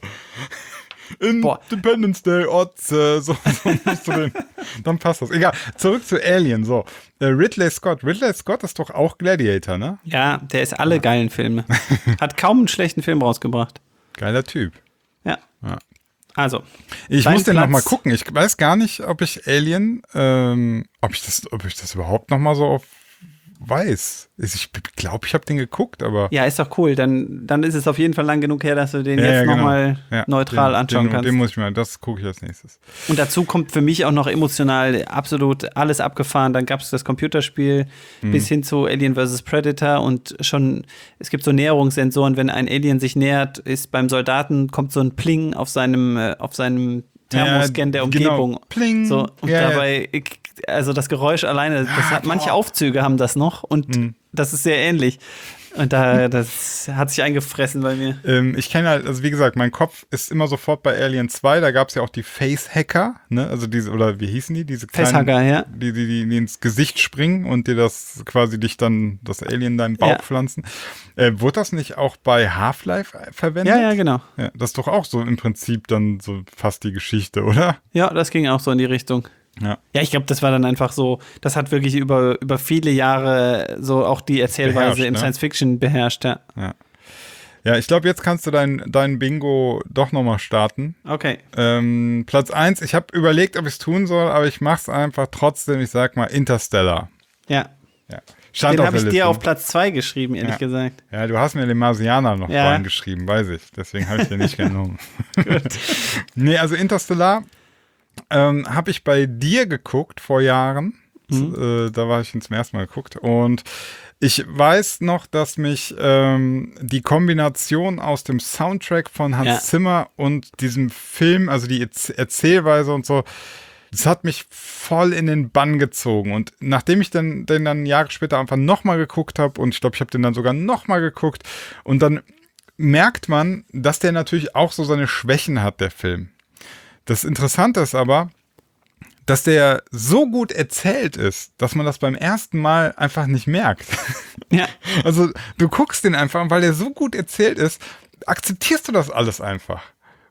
Independence Day, Otze, so, so musst du den, dann passt das. Egal, zurück zu Alien, so. Äh, Ridley Scott, Ridley Scott ist doch auch Gladiator, ne? Ja, der ist alle geilen Filme. Hat kaum einen schlechten Film rausgebracht. Geiler Typ. Ja. Ja. Also. Ich dein muss den noch Platz- mal gucken. Ich weiß gar nicht, ob ich Alien, ähm, ob ich das, ob ich das überhaupt noch mal so auf weiß. Ich glaube, ich habe den geguckt, aber Ja, ist doch cool. Dann, dann ist es auf jeden Fall lang genug her, dass du den Ja, jetzt ja, genau. nochmal Ja, neutral den, anschauen den, kannst. Den muss ich mal, das gucke ich als nächstes. Und dazu kommt für mich auch noch emotional absolut alles abgefahren. Dann gab es das Computerspiel Mhm. bis hin zu Alien versus. Predator und schon, es gibt so Näherungssensoren, wenn ein Alien sich nähert, ist beim Soldaten, kommt so ein Pling auf seinem, äh, auf seinem Thermoscan der Ja, genau. Umgebung. Pling. So, und Ja, ja. dabei, ich- also das Geräusch alleine, das hat, manche Aufzüge haben das noch und Mhm. das ist sehr ähnlich. Und da, das hat sich eingefressen bei mir. Ähm, ich kenne halt, also wie gesagt, mein Kopf ist immer sofort bei Alien zwei, da gab es ja auch die Face-Hacker, ne, also diese, oder wie hießen die? Diese kleinen, Facehugger, ja. Die, die, die, die ins Gesicht springen und dir das quasi dich dann, das Alien in deinen Bauch Ja. pflanzen. Äh, wurde das nicht auch bei Half-Life verwendet? Ja, ja, genau. Ja, das ist doch auch so im Prinzip dann so fast die Geschichte, oder? Ja, das ging auch so in die Richtung. Ja. Ja, ich glaube, das war dann einfach so, das hat wirklich über, über viele Jahre so auch die Erzählweise Beherrscht, im ne? Science-Fiction beherrscht, ja. Ja, ja ich glaube, jetzt kannst du dein, dein Bingo doch nochmal starten. Okay. Ähm, Platz eins, ich habe überlegt, ob ich es tun soll, aber ich mache es einfach trotzdem. Ich sag mal Interstellar. Ja. Ja. Stand Den auf habe der ich dir Liste. auf Platz zwei geschrieben, ehrlich Ja. gesagt. Ja, du hast mir den Marsianer noch Ja. vorhin geschrieben, weiß ich. Deswegen habe ich den nicht genommen. Nee, also Interstellar ähm, habe ich bei dir geguckt vor Jahren. Mhm. Äh, da war ich zum ersten Mal geguckt. Und ich weiß noch, dass mich ähm, die Kombination aus dem Soundtrack von Hans Ja. Zimmer und diesem Film, also die Erz- Erzählweise und so, das hat mich voll in den Bann gezogen. Und nachdem ich dann, den dann Jahre später einfach nochmal geguckt habe, und ich glaube, ich habe den dann sogar nochmal geguckt, und dann merkt man, dass der natürlich auch so seine Schwächen hat, der Film. Das Interessante ist aber, dass der so gut erzählt ist, dass man das beim ersten Mal einfach nicht merkt. Ja. Also du guckst den einfach, weil der so gut erzählt ist, akzeptierst du das alles einfach.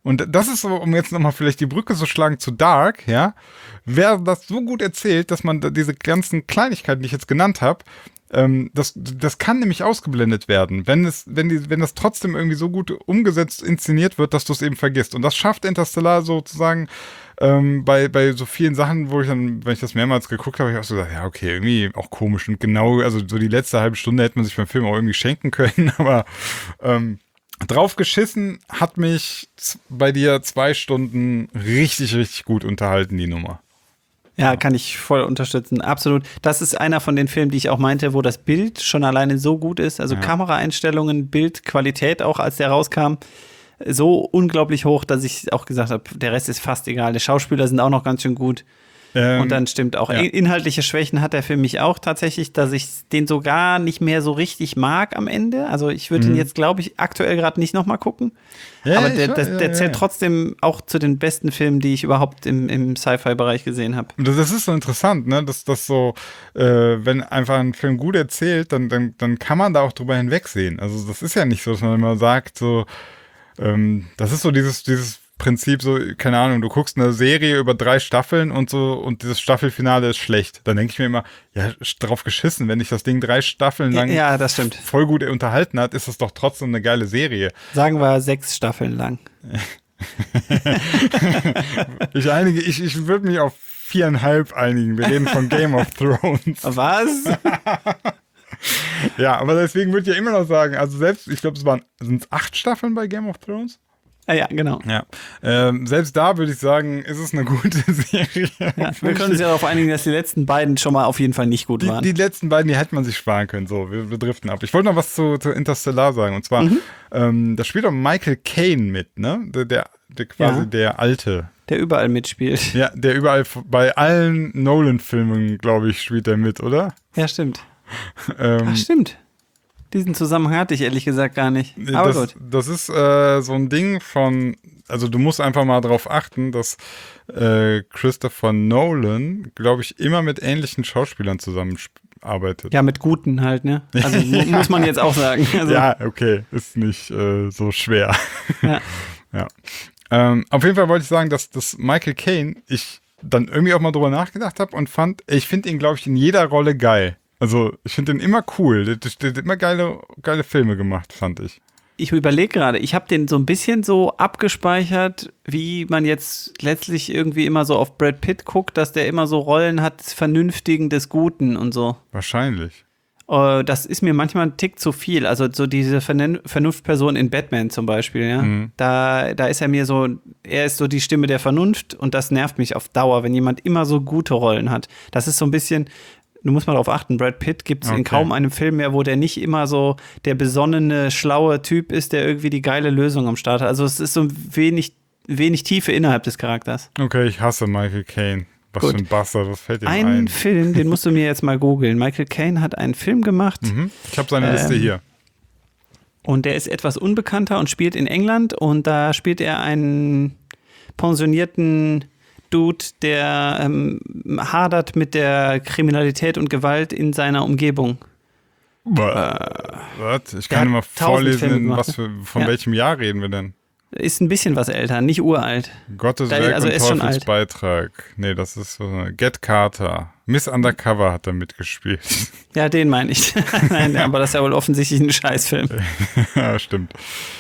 Und das ist so, um jetzt nochmal vielleicht die Brücke zu schlagen zu Dark, ja, wäre das so gut erzählt, dass man diese ganzen Kleinigkeiten, die ich jetzt genannt habe, ähm, das, das kann nämlich ausgeblendet werden, wenn es, wenn die, wenn das trotzdem irgendwie so gut umgesetzt, inszeniert wird, dass du es eben vergisst. Und das schafft Interstellar sozusagen ähm, bei, bei so vielen Sachen, wo ich dann, wenn ich das mehrmals geguckt habe, habe ich auch so gesagt, ja, okay, irgendwie auch komisch. Und genau, also so die letzte halbe Stunde hätte man sich beim Film auch irgendwie schenken können, aber ähm, drauf geschissen hat mich bei dir zwei Stunden richtig, richtig gut unterhalten, die Nummer. Ja, kann ich voll unterstützen, absolut. Das ist einer von den Filmen, die ich auch meinte, wo das Bild schon alleine so gut ist, also ja. Kameraeinstellungen, Bildqualität auch, als der rauskam, so unglaublich hoch, dass ich auch gesagt habe, der Rest ist fast egal. Die Schauspieler sind auch noch ganz schön gut. Ähm, und dann stimmt auch, ja. inhaltliche Schwächen hat er für mich auch tatsächlich, dass ich den sogar nicht mehr so richtig mag am Ende. Also ich würde mhm. ihn jetzt, glaube ich, aktuell gerade nicht nochmal gucken. Ja, Aber der, der, der ja, zählt ja. trotzdem auch zu den besten Filmen, die ich überhaupt im, im Sci-Fi-Bereich gesehen habe. Das, das ist so interessant, ne? Dass das so, äh, wenn einfach ein Film gut erzählt, dann, dann, dann kann man da auch drüber hinwegsehen. Also das ist ja nicht so, dass man immer sagt, so, ähm, das ist so dieses, dieses Prinzip so, keine Ahnung, du guckst eine Serie über drei Staffeln und so und dieses Staffelfinale ist schlecht. Dann denke ich mir immer, ja, drauf geschissen, wenn dich das Ding drei Staffeln lang ja, das stimmt. voll gut unterhalten hat, ist das doch trotzdem eine geile Serie. Sagen wir sechs Staffeln lang. ich einige, ich, ich würde mich auf viereinhalb einigen. Wir reden von Game of Thrones. Was? Ja, aber deswegen würde ich ja immer noch sagen, also selbst, ich glaube, es waren, sind es acht Staffeln bei Game of Thrones? Ja, ja, genau. Ja. Ähm, selbst da würde ich sagen, ist es eine gute Serie. Ja, wir können uns ja darauf einigen, dass die letzten beiden schon mal auf jeden Fall nicht gut die, waren. Die letzten beiden, die hätte man sich sparen können. So, wir, wir driften ab. Ich wollte noch was zu, zu Interstellar sagen. Und zwar, mhm. ähm, da spielt auch Michael Caine mit, ne? Der, der, der quasi ja. der Alte. Der überall mitspielt. Ja, der überall, bei allen Nolan-Filmen, glaube ich, spielt er mit, oder? Ja, stimmt. ähm, Ach, stimmt. Diesen Zusammenhang hatte ich ehrlich gesagt gar nicht. Aber das, gut. Das ist äh, so ein Ding von, also du musst einfach mal darauf achten, dass äh, Christopher Nolan, glaube ich, immer mit ähnlichen Schauspielern zusammenarbeitet. Ja, mit guten halt, ne? Also muss man jetzt auch sagen. Also. Ja, okay, ist nicht äh, so schwer. Ja. ja. Ähm, auf jeden Fall wollte ich sagen, dass, dass Michael Caine, ich dann irgendwie auch mal drüber nachgedacht habe und fand, ich finde ihn, glaube ich, in jeder Rolle geil. Also, ich finde den immer cool. Der, der, der hat immer geile, geile Filme gemacht, fand ich. Ich überlege gerade, ich habe den so ein bisschen so abgespeichert, wie man jetzt letztlich irgendwie immer so auf Brad Pitt guckt, dass der immer so Rollen hat des Vernünftigen, des Guten und so. Wahrscheinlich. Uh, das ist mir manchmal ein Tick zu viel. Also so diese Vernun- Vernunftperson in Batman zum Beispiel, ja. Mhm. Da, da ist er mir so, er ist so die Stimme der Vernunft und das nervt mich auf Dauer, wenn jemand immer so gute Rollen hat. Das ist so ein bisschen... Du musst mal darauf achten, Brad Pitt gibt es okay. in kaum einem Film mehr, wo der nicht immer so der besonnene, schlaue Typ ist, der irgendwie die geile Lösung am Start hat. Also es ist so wenig, wenig Tiefe innerhalb des Charakters. Okay, ich hasse Michael Caine. Was Gut. für ein Bastard, was fällt ihm ein? ein? Film, den musst du mir jetzt mal googeln. Michael Caine hat einen Film gemacht. Mhm. Ich habe seine ähm, Liste hier. Und der ist etwas unbekannter und spielt in England. Und da spielt er einen pensionierten Dude, der ähm, hadert mit der Kriminalität und Gewalt in seiner Umgebung. Äh, was? Ich kann mal vorlesen, was für, von ja. welchem Jahr reden wir denn? Ist ein bisschen was älter, nicht uralt. Gottes Werk also und Teufelsbeitrag. Nee, das ist so Get Carter. Miss Undercover hat da mitgespielt. Ja, den meine ich. Nein, aber das ist ja wohl offensichtlich ein Scheißfilm. Ja, stimmt.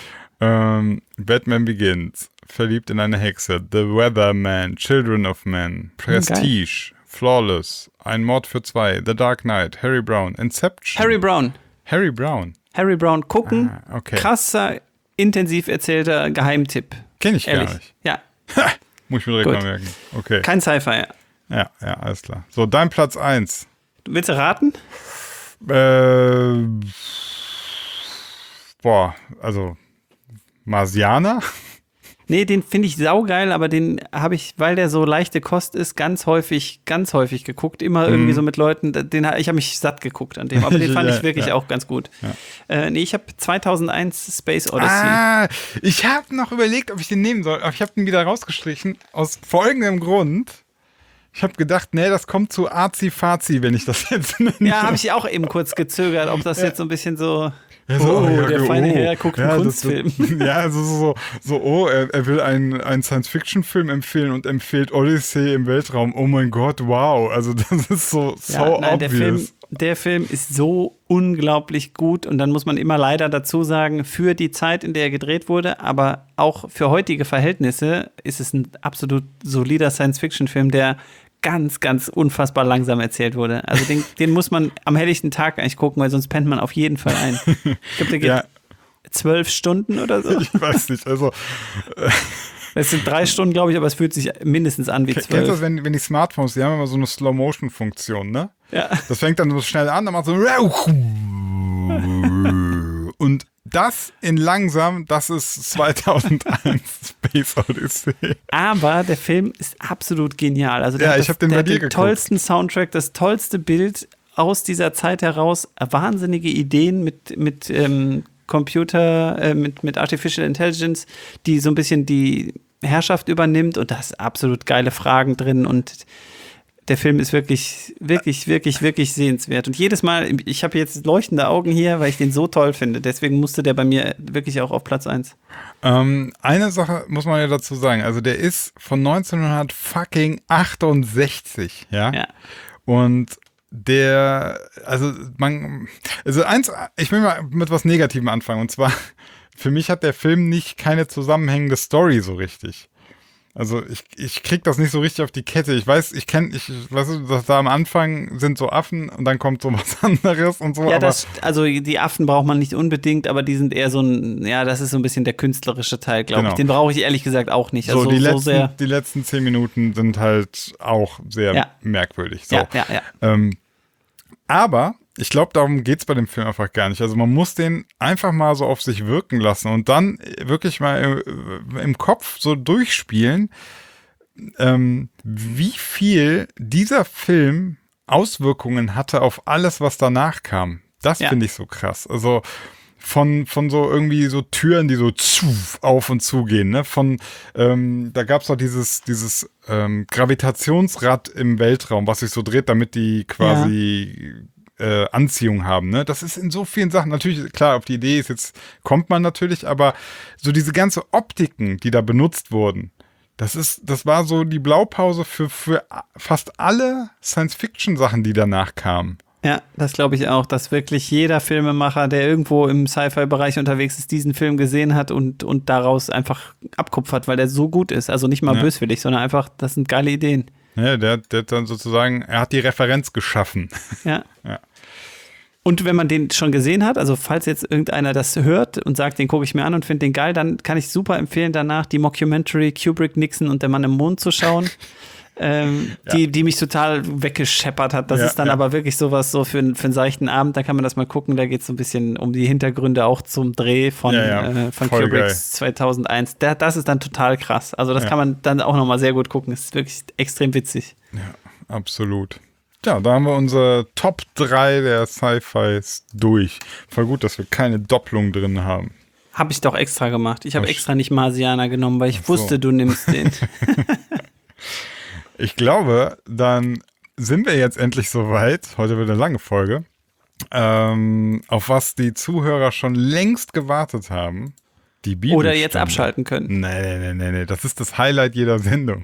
Ähm, Batman Begins. Verliebt in eine Hexe, The Weatherman, Children of Men, Prestige, okay. Flawless, Ein Mord für zwei, The Dark Knight, Harry Brown, Inception. Harry Brown. Harry Brown. Harry Brown gucken. Ah, okay. Krasser, intensiv erzählter Geheimtipp. Kenn ich Ehrlich. gar nicht. Ja. Muss ich mir direkt Gut. mal merken. Okay. Kein Sci-Fi. Ja, ja, alles klar. So, dein Platz eins. Willst du raten? Äh, boah, also Marsianer? Nee, den finde ich saugeil, aber den habe ich, weil der so leichte Kost ist, ganz häufig, ganz häufig geguckt. Immer mm. irgendwie so mit Leuten, den, ich habe mich satt geguckt an dem, aber den fand ja, ich wirklich ja. auch ganz gut. Ja. Äh, nee, ich habe zweitausendeins Space Odyssey. Ah, ich habe noch überlegt, ob ich den nehmen soll, aber ich habe den wieder rausgestrichen, aus folgendem Grund. Ich habe gedacht, nee, das kommt zu arzi-fazi, wenn ich das jetzt nenne. Ja, habe ich auch eben kurz gezögert, ob das ja. jetzt so ein bisschen so... Ja, so, oh, ja, der oh, feine Herr guckt ja, einen Kunstfilm. Das, das, ja, also so, so, oh, er, er will einen, einen Science-Fiction-Film empfehlen und empfiehlt Odyssey im Weltraum. Oh mein Gott, wow. Also das ist so, so ja, nein, obvious. Der Film, der Film ist so unglaublich gut und dann muss man immer leider dazu sagen, für die Zeit, in der er gedreht wurde, aber auch für heutige Verhältnisse ist es ein absolut solider Science-Fiction-Film, der ganz, ganz unfassbar langsam erzählt wurde. Also den, den muss man am helllichten Tag eigentlich gucken, weil sonst pennt man auf jeden Fall ein. Ich glaube, der geht ja. zwölf Stunden oder so. Ich weiß nicht, also es sind drei Stunden, glaube ich, aber es fühlt sich mindestens an wie zwölf. Kennst du das, wenn, wenn die Smartphones, die haben immer so eine Slow-Motion-Funktion, ne? Ja. Das fängt dann so schnell an, dann macht so und das in langsam, das ist zweitausendeins Space Odyssey. Aber der Film ist absolut genial. Also der ja, hat, ich das, hab den der bei hat dir den geguckt. tollsten Soundtrack, das tollste Bild aus dieser Zeit heraus, wahnsinnige Ideen mit, mit ähm, Computer, äh, mit, mit Artificial Intelligence, die so ein bisschen die Herrschaft übernimmt und da ist absolut geile Fragen drin und der Film ist wirklich, wirklich, wirklich, wirklich sehenswert. Und jedes Mal, ich habe jetzt leuchtende Augen hier, weil ich den so toll finde. Deswegen musste der bei mir wirklich auch auf Platz eins. Ähm, eine Sache muss man ja dazu sagen. Also der ist von neunzehnhundertachtundsechzig, ja? Ja. Und der, also man, also eins, ich will mal mit was Negativem anfangen. Und zwar, für mich hat der Film nicht keine zusammenhängende Story so richtig. Also ich, ich krieg das nicht so richtig auf die Kette. Ich weiß, ich kenne, ich weiß, dass da am Anfang sind so Affen und dann kommt so was anderes und so. Ja, aber das, also die Affen braucht man nicht unbedingt, aber die sind eher so ein, ja, das ist so ein bisschen der künstlerische Teil, glaube Genau. ich. Den brauche ich ehrlich gesagt auch nicht. so, Also die, so letzten, sehr. die letzten zehn Minuten sind halt auch sehr Ja. merkwürdig. So. Ja, ja, ja. Ähm, aber ich glaube, darum geht's bei dem Film einfach gar nicht. Also man muss den einfach mal so auf sich wirken lassen und dann wirklich mal im, im Kopf so durchspielen, ähm, wie viel dieser Film Auswirkungen hatte auf alles, was danach kam. Das Ja. finde ich so krass. Also von, von so irgendwie so Türen, die so zu, auf und zu gehen, ne? Von, ähm, da gab's doch dieses, dieses ähm, Gravitationsrad im Weltraum, was sich so dreht, damit die quasi äh, Anziehung haben, ne? Das ist in so vielen Sachen, natürlich, klar, auf die Idee ist jetzt, kommt man natürlich, aber so diese ganze Optiken, die da benutzt wurden, das ist, das war so die Blaupause für, für fast alle Science-Fiction-Sachen, die danach kamen. Ja, das glaube ich auch, dass wirklich jeder Filmemacher, der irgendwo im Sci-Fi-Bereich unterwegs ist, diesen Film gesehen hat und, und daraus einfach abkupfert, weil der so gut ist. Also nicht mal Ja. böswillig, sondern einfach, das sind geile Ideen. Ja, der, der hat dann sozusagen, er hat die Referenz geschaffen. Ja. Ja. Und wenn man den schon gesehen hat, also falls jetzt irgendeiner das hört und sagt, den gucke ich mir an und finde den geil, dann kann ich super empfehlen, danach die Mockumentary Kubrick, Nixon und der Mann im Mond zu schauen, ähm, Ja. die, die mich total weggescheppert hat. Das Ja, ist dann ja. aber wirklich sowas so für, für einen seichten Abend, da kann man das mal gucken, da geht es so ein bisschen um die Hintergründe auch zum Dreh von, Ja, ja, äh, von voll Kubricks zweitausendeins. Der, das ist dann total krass. Also das Ja. kann man dann auch nochmal sehr gut gucken. Das ist wirklich extrem witzig. Ja, absolut. Ja, da haben wir unsere Top drei der Sci-Fis durch. Voll gut, dass wir keine Doppelung drin haben. Habe ich doch extra gemacht. Ich habe Ach, extra nicht Marsianer genommen, weil ich Ach so. wusste, du nimmst den. Ich glaube, dann sind wir jetzt endlich soweit. Heute wird eine lange Folge. Ähm, auf was die Zuhörer schon längst gewartet haben. Die Bibelstunde. Oder jetzt abschalten können. Nee, nee, nee, nee, nee. Das ist das Highlight jeder Sendung.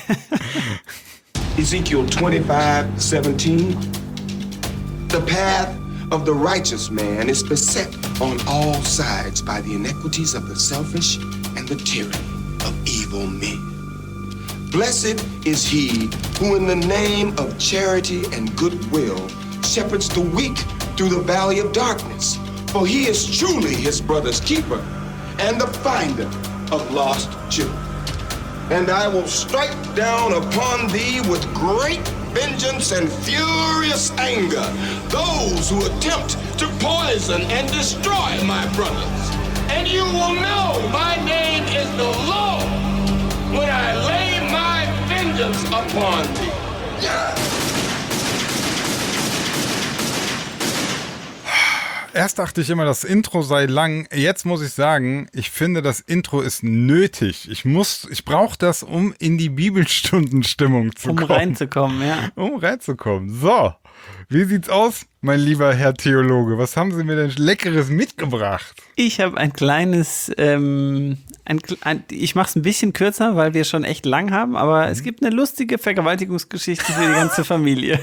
Ezekiel twenty-five seventeen. The path of the righteous man is beset on all sides by the iniquities of the selfish and the tyranny of evil men. Blessed is he who in the name of charity and goodwill shepherds the weak through the valley of darkness, for he is truly his brother's keeper and the finder of lost children. And I will strike down upon thee with great vengeance and furious anger those who attempt to poison and destroy my brothers. And you will know my name is the Lord when I lay my vengeance upon thee. Yeah. Erst dachte ich immer, das Intro sei lang. Jetzt muss ich sagen, ich finde, das Intro ist nötig. Ich muss, ich brauche das, um in die Bibelstundenstimmung zu um kommen. Um reinzukommen, ja. Um reinzukommen. So, wie sieht's aus, mein lieber Herr Theologe? Was haben Sie mir denn Leckeres mitgebracht? Ich habe ein kleines, ähm, ein, ein, ich mache es ein bisschen kürzer, weil wir schon echt lang haben, aber mhm. es gibt eine lustige Vergewaltigungsgeschichte für die ganze Familie.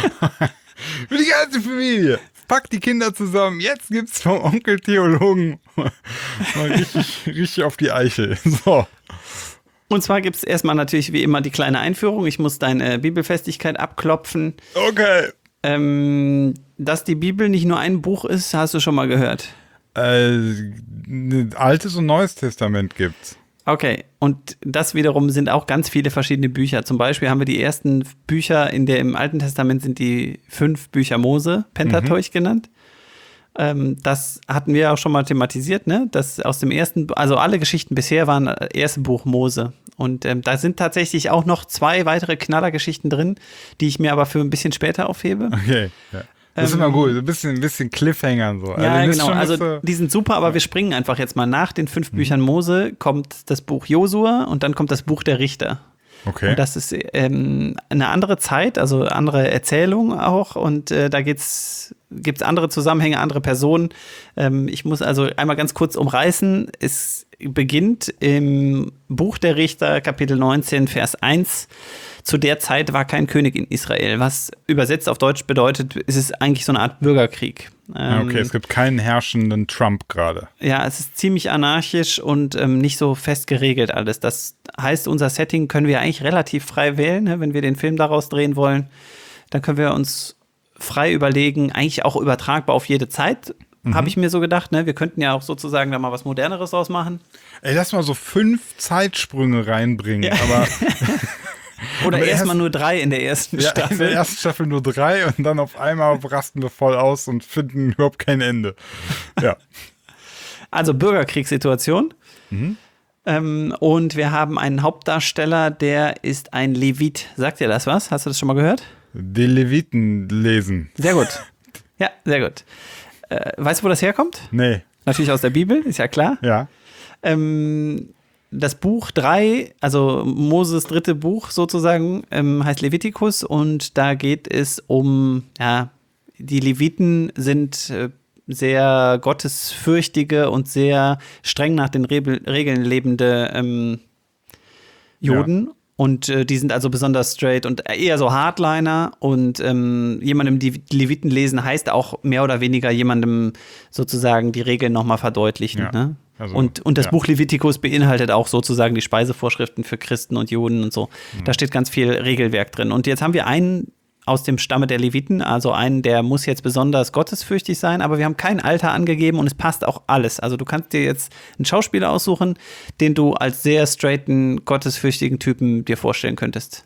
Für die ganze Familie. Pack die Kinder zusammen. Jetzt gibt's vom Onkel Theologen mal richtig, richtig auf die Eichel. So. Und zwar gibt's erstmal natürlich wie immer die kleine Einführung. Ich muss deine Bibelfestigkeit abklopfen. Okay. Ähm, dass die Bibel nicht nur ein Buch ist, hast du schon mal gehört? Äh, ein Altes und Neues Testament gibt's. Okay, und das wiederum sind auch ganz viele verschiedene Bücher. Zum Beispiel haben wir die ersten Bücher in der, im Alten Testament sind die fünf Bücher Mose, Pentateuch mhm. genannt. Ähm, das hatten wir auch schon mal thematisiert, ne? Das aus dem ersten, also alle Geschichten bisher waren das erste Buch Mose. Und ähm, da sind tatsächlich auch noch zwei weitere Knallergeschichten drin, die ich mir aber für ein bisschen später aufhebe. Okay, ja. Das ist immer gut, ein bisschen, ein bisschen Cliffhanger so. Ja, also genau, also die sind super, aber wir springen einfach jetzt mal nach den fünf Büchern Mose, kommt das Buch Josua und dann kommt das Buch der Richter. Okay. Und das ist ähm, eine andere Zeit, also andere Erzählung auch und äh, da geht's, gibt's andere Zusammenhänge, andere Personen. Ähm, ich muss also einmal ganz kurz umreißen, es beginnt im Buch der Richter, Kapitel neunzehn, Vers eins. Zu der Zeit war kein König in Israel, was übersetzt auf Deutsch bedeutet, es ist eigentlich so eine Art Bürgerkrieg. Ähm, okay, es gibt keinen herrschenden Trump gerade. Ja, es ist ziemlich anarchisch und ähm, nicht so fest geregelt alles. Das heißt, unser Setting können wir eigentlich relativ frei wählen, ne? Wenn wir den Film daraus drehen wollen. Dann können wir uns frei überlegen, eigentlich auch übertragbar auf jede Zeit, mhm. habe ich mir so gedacht. Ne? Wir könnten ja auch sozusagen da mal was Moderneres draus machen. Ey, lass mal so fünf Zeitsprünge reinbringen, ja. aber... Oder erstmal nur drei in der ersten ja, Staffel. In der ersten Staffel nur drei und dann auf einmal rasten wir voll aus und finden überhaupt kein Ende. Ja. Also Bürgerkriegssituation. Mhm. Ähm, und wir haben einen Hauptdarsteller, der ist ein Levit. Sagt dir das was? Hast du das schon mal gehört? Die Leviten lesen. Sehr gut. Ja, sehr gut. Äh, weißt du, wo das herkommt? Nee. Natürlich aus der Bibel, ist ja klar. Ja. Ähm, Das Buch drei, also Moses dritte Buch sozusagen, ähm, heißt Levitikus und da geht es um, ja, die Leviten sind äh, sehr gottesfürchtige und sehr streng nach den Re- Regeln lebende ähm, Juden. Ja. Und äh, die sind also besonders straight und eher so Hardliner und ähm, jemandem die Leviten lesen heißt auch mehr oder weniger jemandem sozusagen die Regeln nochmal verdeutlichen, ja. ne? Also, und, und das ja. Buch Levitikus beinhaltet auch sozusagen die Speisevorschriften für Christen und Juden und so. Mhm. Da steht ganz viel Regelwerk drin. Und jetzt haben wir einen aus dem Stamme der Leviten, also einen, der muss jetzt besonders gottesfürchtig sein, aber wir haben kein Alter angegeben und es passt auch alles. Also du kannst dir jetzt einen Schauspieler aussuchen, den du als sehr straighten, gottesfürchtigen Typen dir vorstellen könntest.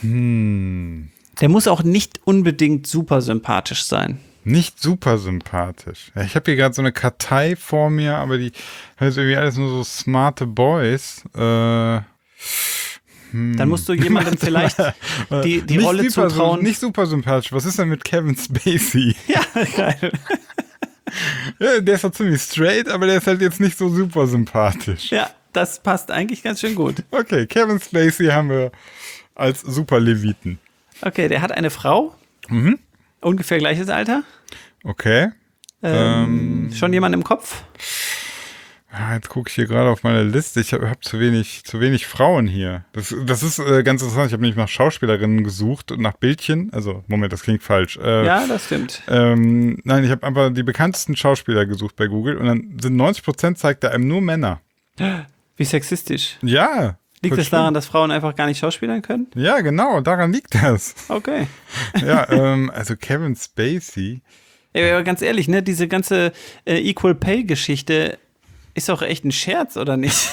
Hm. Der muss auch nicht unbedingt super sympathisch sein. Nicht super sympathisch. Ich habe hier gerade so eine Kartei vor mir, aber die heißt irgendwie alles nur so smarte Boys. Äh, hm. Dann musst du jemandem vielleicht die, die Rolle super, zutrauen. Nicht super sympathisch. Was ist denn mit Kevin Spacey? Ja, geil. Ja, der ist doch ziemlich straight, aber der ist halt jetzt nicht so super sympathisch. Ja, das passt eigentlich ganz schön gut. Okay, Kevin Spacey haben wir als super Leviten. Okay, der hat eine Frau. Mhm. Ungefähr gleiches Alter. Okay. Ähm, ähm, schon jemand im Kopf? Ja, jetzt gucke ich hier gerade auf meine Liste. Ich habe hab zu wenig, zu wenig Frauen hier. Das, das ist äh, ganz interessant. Ich habe nämlich nach Schauspielerinnen gesucht und nach Bildchen. Also, Moment, das klingt falsch. Äh, ja, das stimmt. Ähm, nein, ich habe einfach die bekanntesten Schauspieler gesucht bei Google und dann sind neunzig Prozent zeigt er einem nur Männer. Wie sexistisch. Ja. Liegt das daran, dass Frauen einfach gar nicht schauspielern können? Ja, genau, daran liegt das. Okay. Ja, ähm, also Kevin Spacey. Ja, aber ganz ehrlich, ne, diese ganze äh, Equal Pay-Geschichte ist doch echt ein Scherz, oder nicht?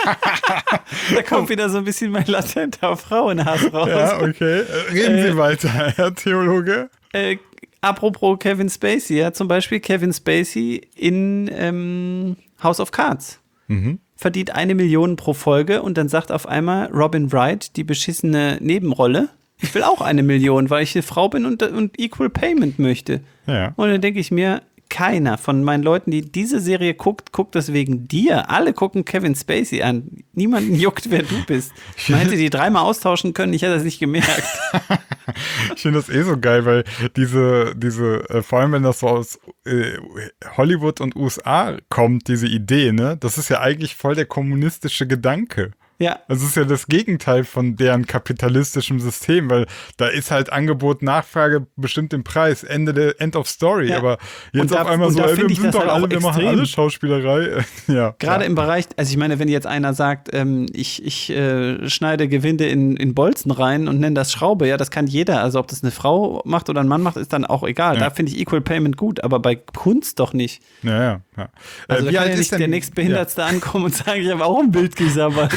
Da kommt wieder so ein bisschen mein latenter Frauenhass raus. Ja, okay. Reden äh, Sie weiter, Herr Theologe. Äh, apropos Kevin Spacey, ja, zum Beispiel Kevin Spacey in ähm, House of Cards. Mhm. Verdient eine Million pro Folge und dann sagt auf einmal Robin Wright, die beschissene Nebenrolle, ich will auch eine Million, weil ich eine Frau bin und, und Equal Payment möchte. Ja. Und dann denke ich mir, keiner von meinen Leuten, die diese Serie guckt, guckt das wegen dir. Alle gucken Kevin Spacey an. Niemanden juckt, wer du bist. Man hätte die dreimal austauschen können, ich hätte das nicht gemerkt. Ich finde das eh so geil, weil diese, diese, äh, vor allem wenn das so aus äh, Hollywood und U S A kommt, diese Idee, ne, das ist ja eigentlich voll der kommunistische Gedanke. Ja. Das ist ja das Gegenteil von deren kapitalistischem System, weil da ist halt Angebot, Nachfrage bestimmt den Preis, Ende der End of Story. Ja. Aber jetzt Und da- auf einmal und so, da ey, find wir ich sind das doch halt alle, auch wir machen extrem. alle Schauspielerei. Ja. Gerade ja. im Bereich, also ich meine, wenn jetzt einer sagt, ähm, ich, ich äh, schneide Gewinde in, in Bolzen rein und nenne das Schraube, ja, das kann jeder. Also ob das eine Frau macht oder ein Mann macht, ist dann auch egal. Ja. Da finde ich Equal Payment gut, aber bei Kunst doch nicht. Ja, ja, ja. Also äh, da kann ja nicht der nächstbehindertste ankommen und sagen, ich habe auch ein Bild gesabbert.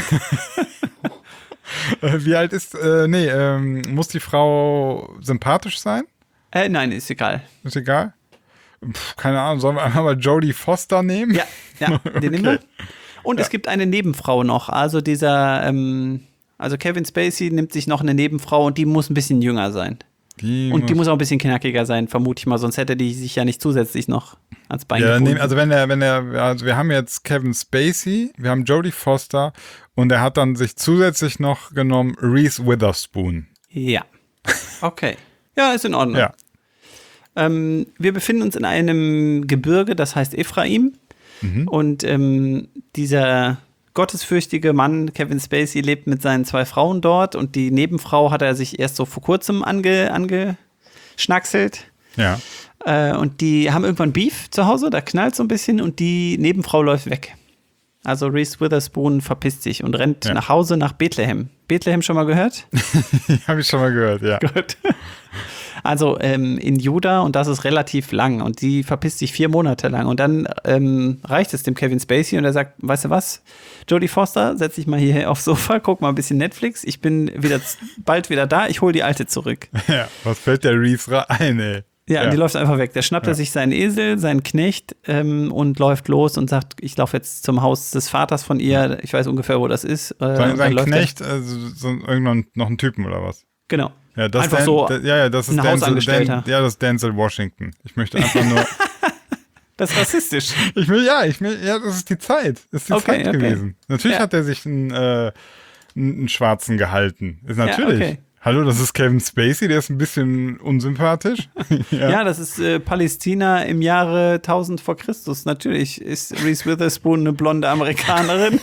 Äh, wie alt ist, äh, nee, ähm, muss die Frau sympathisch sein? äh, nein, ist egal. Ist egal? Pff, keine Ahnung, sollen wir einmal mal Jodie Foster nehmen? Ja, ja, den nehmen wir. Und Ja. es gibt eine Nebenfrau noch. Also dieser, ähm, also Kevin Spacey nimmt sich noch eine Nebenfrau und die muss ein bisschen jünger sein. Die Und die muss auch ein bisschen knackiger sein, vermute ich mal, sonst hätte die sich ja nicht zusätzlich noch ans Bein Ja, gebunden. nee, also wenn er, wenn er, also wir haben jetzt Kevin Spacey, wir haben Jodie Foster und er hat dann sich zusätzlich noch genommen Reese Witherspoon. Ja. Okay. Ja, ist in Ordnung. Ja. Ähm, wir befinden uns in einem Gebirge, das heißt Ephraim. Mhm. Und ähm, dieser gottesfürchtige Mann, Kevin Spacey, lebt mit seinen zwei Frauen dort. Und die Nebenfrau hat er sich erst so vor kurzem ange, angeschnackselt. Ja. Äh, und die haben irgendwann Beef zu Hause, da knallt so ein bisschen und die Nebenfrau läuft weg. Also Reese Witherspoon verpisst sich und rennt Ja. nach Hause nach Bethlehem. Bethlehem schon mal gehört? Habe ich schon mal gehört, ja. Gut. Also ähm, in Juda und das ist relativ lang und die verpisst sich vier Monate lang und dann ähm, reicht es dem Kevin Spacey und er sagt, weißt du was, Jodie Foster, setz dich mal hier aufs Sofa, guck mal ein bisschen Netflix, ich bin wieder bald wieder da, ich hole die Alte zurück. Ja, was fällt der Reese ein, ey? Ja, Ja. die läuft einfach weg. Da schnappt Ja. er sich seinen Esel, seinen Knecht ähm, und läuft los und sagt, ich laufe jetzt zum Haus des Vaters von ihr. Ich weiß ungefähr, wo das ist. Äh, Sein, und dann sein läuft er- Knecht, also so irgendwann noch ein Typen oder was? Genau. Ja, das Einfach Dan, so da, ja, ja, das ist ein Denzel, Hausangestellter. Dan, ja, das ist Denzel Washington. Ich möchte einfach nur, Das ist rassistisch. ich will, ja, ich will, ja, das ist die Zeit. Das ist die Okay, Zeit okay. gewesen. Natürlich Ja. hat er sich einen, äh, einen, einen Schwarzen gehalten. Ist natürlich. okay. Hallo, das ist Kevin Spacey, der ist ein bisschen unsympathisch. Ja, ja. das ist äh, Palästina im Jahre tausend vor Christus. Natürlich ist Reese Witherspoon eine blonde Amerikanerin.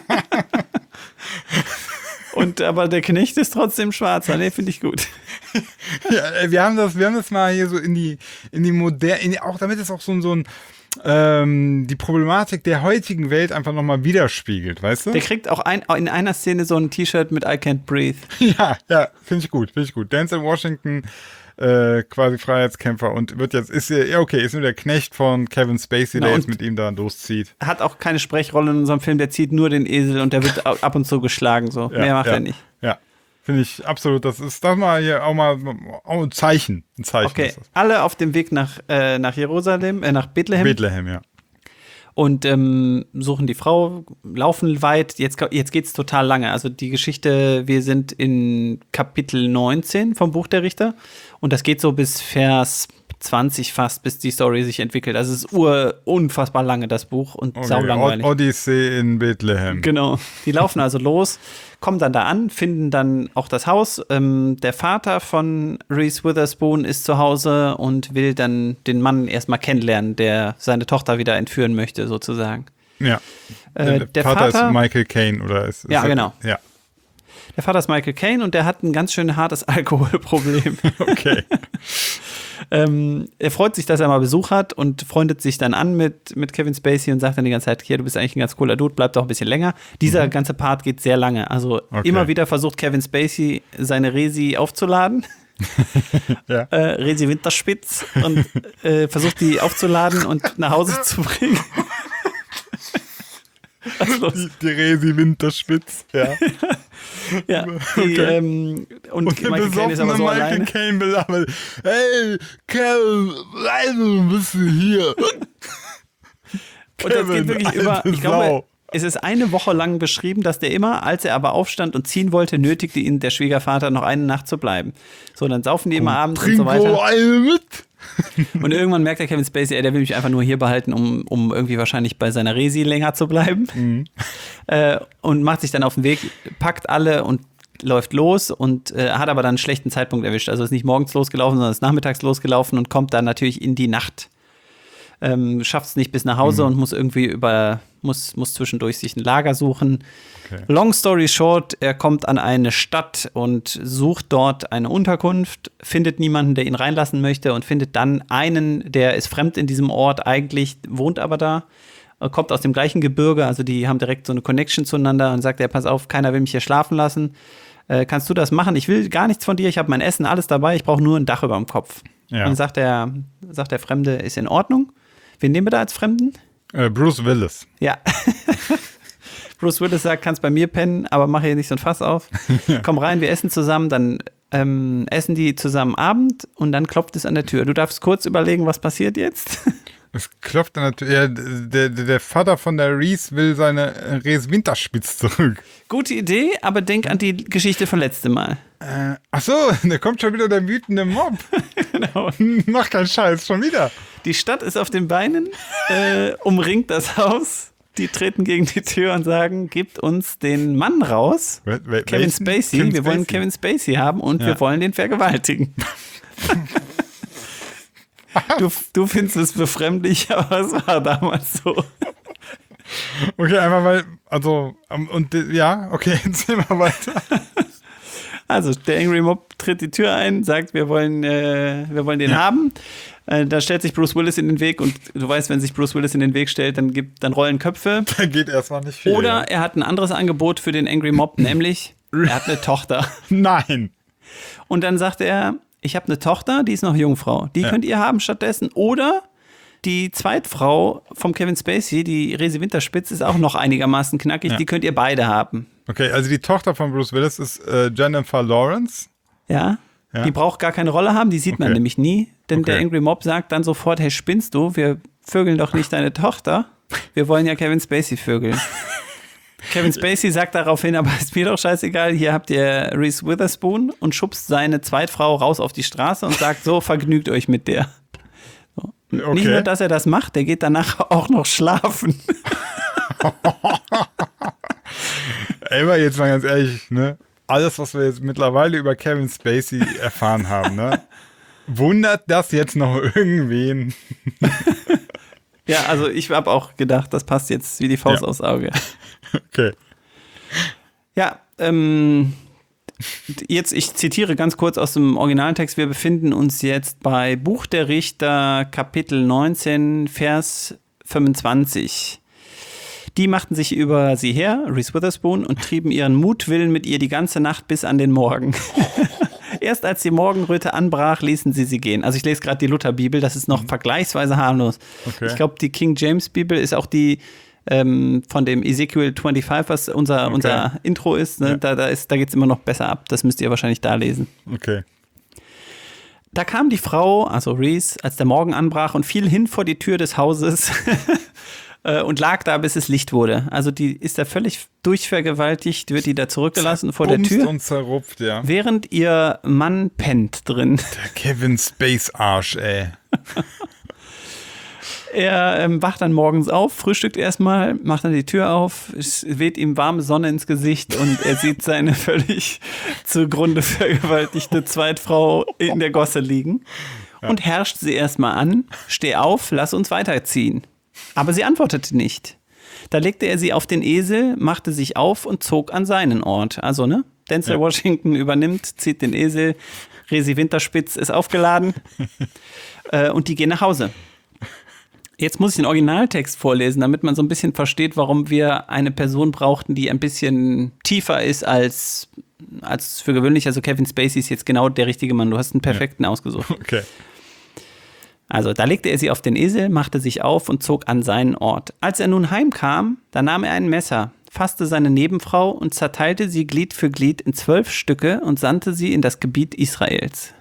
Und aber der Knecht ist trotzdem schwarzer. Nee, finde ich gut. Ja, ey, wir haben das, wir haben das mal hier so in die, in die moderne, auch damit es auch so ein, so ein ähm, die Problematik der heutigen Welt einfach nochmal widerspiegelt, weißt du? Der kriegt auch ein, in einer Szene so ein T-Shirt mit I Can't Breathe. Ja, ja, finde ich gut, finde ich gut. Denzel Washington, äh, quasi Freiheitskämpfer und wird jetzt, ist ja okay, ist nur der Knecht von Kevin Spacey, Na, der und- jetzt mit ihm da loszieht. Hat auch keine Sprechrolle in unserem Film, der zieht nur den Esel und der wird ab und zu geschlagen. So. Ja, Mehr macht ja, er nicht. Ja, finde ich absolut, das ist das mal hier auch mal auch ein Zeichen. Ein Zeichen Okay, ist das. alle auf dem Weg nach, äh, nach Jerusalem, äh, nach Bethlehem. Bethlehem, ja. Und ähm, suchen die Frau, laufen weit. Jetzt, jetzt geht es total lange. Also die Geschichte, wir sind in Kapitel neunzehn vom Buch der Richter. Und das geht so bis Vers zwanzig fast, bis die Story sich entwickelt. Also es ist ur unfassbar lange, das Buch. Und Okay. saulangweilig. Od- Odyssee in Bethlehem. Genau. Die laufen also los, kommen dann da an, finden dann auch das Haus. Ähm, der Vater von Reese Witherspoon ist zu Hause und will dann den Mann erstmal kennenlernen, der seine Tochter wieder entführen möchte, sozusagen. Ja. Äh, der, der Vater, Vater- ist Michael Caine, oder ist, Ja, ist er- genau. Ja, Der Vater ist Michael Caine und der hat ein ganz schön hartes Alkoholproblem. okay. ähm, er freut sich, dass er mal Besuch hat und freundet sich dann an mit, mit Kevin Spacey und sagt dann die ganze Zeit, hier, du bist eigentlich ein ganz cooler Dude, bleib doch ein bisschen länger. Dieser ganze Part geht sehr lange. Also Okay. immer wieder versucht Kevin Spacey seine Resi aufzuladen. Ja. äh, Resi Winterspitz und äh, versucht die aufzuladen und nach Hause zu bringen. Was ist los? Die, die Resi Winterspitz, ja. Ja, die, ähm, und, Und der Michael Caine ist aber besoffene so Michael alleine. Caine belabert. Hey, Kevin, bleib bist du hier. Und das Kevin, geht wirklich über, alte ich glaube, Sau. es ist eine Woche lang beschrieben, dass der immer, als er aber aufstand und ziehen wollte, nötigte ihn der Schwiegervater noch eine Nacht zu bleiben. So, dann saufen die immer abends und Trink so weiter. wohl eine mit. Und irgendwann merkt der Kevin Spacey, ey, der will mich einfach nur hier behalten, um, um irgendwie wahrscheinlich bei seiner Resi länger zu bleiben. Mhm. Äh, und macht sich dann auf den Weg, packt alle und läuft los und äh, hat aber dann einen schlechten Zeitpunkt erwischt. Also ist nicht morgens losgelaufen, sondern ist nachmittags losgelaufen und kommt dann natürlich in die Nacht. Ähm, schafft es nicht bis nach Hause mhm. und muss irgendwie über, muss, muss zwischendurch sich ein Lager suchen. Okay. Long story short, er kommt an eine Stadt und sucht dort eine Unterkunft, findet niemanden, der ihn reinlassen möchte und findet dann einen, der ist fremd in diesem Ort eigentlich, wohnt aber da, kommt aus dem gleichen Gebirge, also die haben direkt so eine Connection zueinander und sagt, ja, pass auf, keiner will mich hier schlafen lassen. Äh, kannst du das machen? Ich will gar nichts von dir, ich habe mein Essen, alles dabei, ich brauche nur ein Dach über dem Kopf. Ja. Und dann sagt der, sagt der Fremde, ist in Ordnung. Wen nehmen wir da als Fremden? Äh, Bruce Willis. Ja. Bruce Willis sagt, kannst bei mir pennen, aber mach hier nicht so ein Fass auf. Ja. Komm rein, wir essen zusammen, dann ähm, essen die zusammen Abend und dann klopft es an der Tür. Du darfst kurz überlegen, was passiert jetzt. Es klopft an der Tür. Ja, der, der Vater von der Reese will seine Reese Winterspitz zurück. Gute Idee, aber denk an die Geschichte von letztem Mal. Äh, ach so, da kommt schon wieder der wütende Mob. Genau. Mach keinen Scheiß, schon wieder. Die Stadt ist auf den Beinen, äh, umringt das Haus. Die treten gegen die Tür und sagen, gebt uns den Mann raus. We- we- Kevin Spacey. Kevin wir Spacey. wollen Kevin Spacey haben und ja. wir wollen den vergewaltigen. du, du findest es befremdlich, aber es war damals so. Okay, einfach weil, also, und ja, okay, erzähl mal weiter. Also, der Angry Mob tritt die Tür ein, sagt, wir wollen, äh, wir wollen den ja. haben. Äh, da stellt sich Bruce Willis in den Weg und du weißt, wenn sich Bruce Willis in den Weg stellt, dann, gibt, dann rollen Köpfe. Da geht erstmal nicht viel. Oder er hat ein anderes Angebot für den Angry Mob, nämlich er hat eine Tochter. Nein. Und dann sagt er, ich habe eine Tochter, die ist noch Jungfrau. Die ja. könnt ihr haben stattdessen. Oder die Zweitfrau vom Kevin Spacey, die Reese Winterspitz, ist auch noch einigermaßen knackig. Ja. Die könnt ihr beide haben. Okay, also die Tochter von Bruce Willis ist äh, Jennifer Lawrence. Ja, ja, die braucht gar keine Rolle haben, die sieht okay. man nämlich nie. Denn okay. der Angry Mob sagt dann sofort, hey, spinnst du? Wir vögeln doch nicht deine Tochter. Wir wollen ja Kevin Spacey vögeln. Kevin Spacey sagt daraufhin, aber ist mir doch scheißegal, hier habt ihr Reese Witherspoon und schubst seine Zweitfrau raus auf die Straße und sagt, so, vergnügt euch mit der. So. Okay. Nicht nur, dass er das macht, der geht danach auch noch schlafen. Ey, aber jetzt mal ganz ehrlich, ne? Alles, was wir jetzt mittlerweile über Kevin Spacey erfahren haben, ne? Wundert das jetzt noch irgendwen? Ja, also ich habe auch gedacht, das passt jetzt wie die Faust ja. aufs Auge. Okay. Ja, ähm, jetzt, ich zitiere ganz kurz aus dem originalen Text. Wir befinden uns jetzt bei Buch der Richter, Kapitel neunzehn, Vers fünfundzwanzig. Die machten sich über sie her, Reese Witherspoon, und trieben ihren Mutwillen mit ihr die ganze Nacht bis an den Morgen. Erst als die Morgenröte anbrach, ließen sie sie gehen. Also ich lese gerade die Lutherbibel, das ist noch mhm. vergleichsweise harmlos. Okay. Ich glaube, die King James Bibel ist auch die ähm, von dem Ezekiel fünfundzwanzig, was unser, okay. unser Intro ist. Ne? Ja. Da, da, ist, da geht es immer noch besser ab. Das müsst ihr wahrscheinlich da lesen. Okay. Da kam die Frau, also Reese, als der Morgen anbrach und fiel hin vor die Tür des Hauses und lag da, bis es Licht wurde. Also die ist da völlig durchvergewaltigt, wird die da zurückgelassen vor der Tür. Und zerrupft, ja. Während ihr Mann pennt drin. Der Kevin Space Arsch, ey. Er ähm, wacht dann morgens auf, frühstückt erstmal, macht dann die Tür auf, es weht ihm warme Sonne ins Gesicht und er sieht seine völlig zugrunde vergewaltigte Zweitfrau in der Gosse liegen ja. und herrscht sie erstmal an, steh auf, lass uns weiterziehen. Aber sie antwortete nicht. Da legte er sie auf den Esel, machte sich auf und zog an seinen Ort. Also, ne? Denzel ja. Washington übernimmt, zieht den Esel, Reese Winterspitz ist aufgeladen äh, und die gehen nach Hause. Jetzt muss ich den Originaltext vorlesen, damit man so ein bisschen versteht, warum wir eine Person brauchten, die ein bisschen tiefer ist als, als für gewöhnlich. Also Kevin Spacey ist jetzt genau der richtige Mann. Du hast einen perfekten ja. ausgesucht. Okay. Also, da legte er sie auf den Esel, machte sich auf und zog an seinen Ort. Als er nun heimkam, da nahm er ein Messer, fasste seine Nebenfrau und zerteilte sie Glied für Glied in zwölf Stücke und sandte sie in das Gebiet Israels.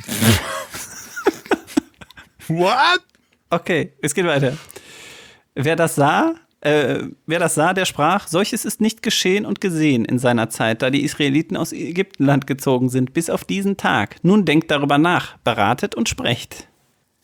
What? Okay, es geht weiter. Wer das sah, äh, wer das sah, der sprach, solches ist nicht geschehen und gesehen in seiner Zeit, da die Israeliten aus Ägyptenland gezogen sind, bis auf diesen Tag. Nun denkt darüber nach, beratet und sprecht.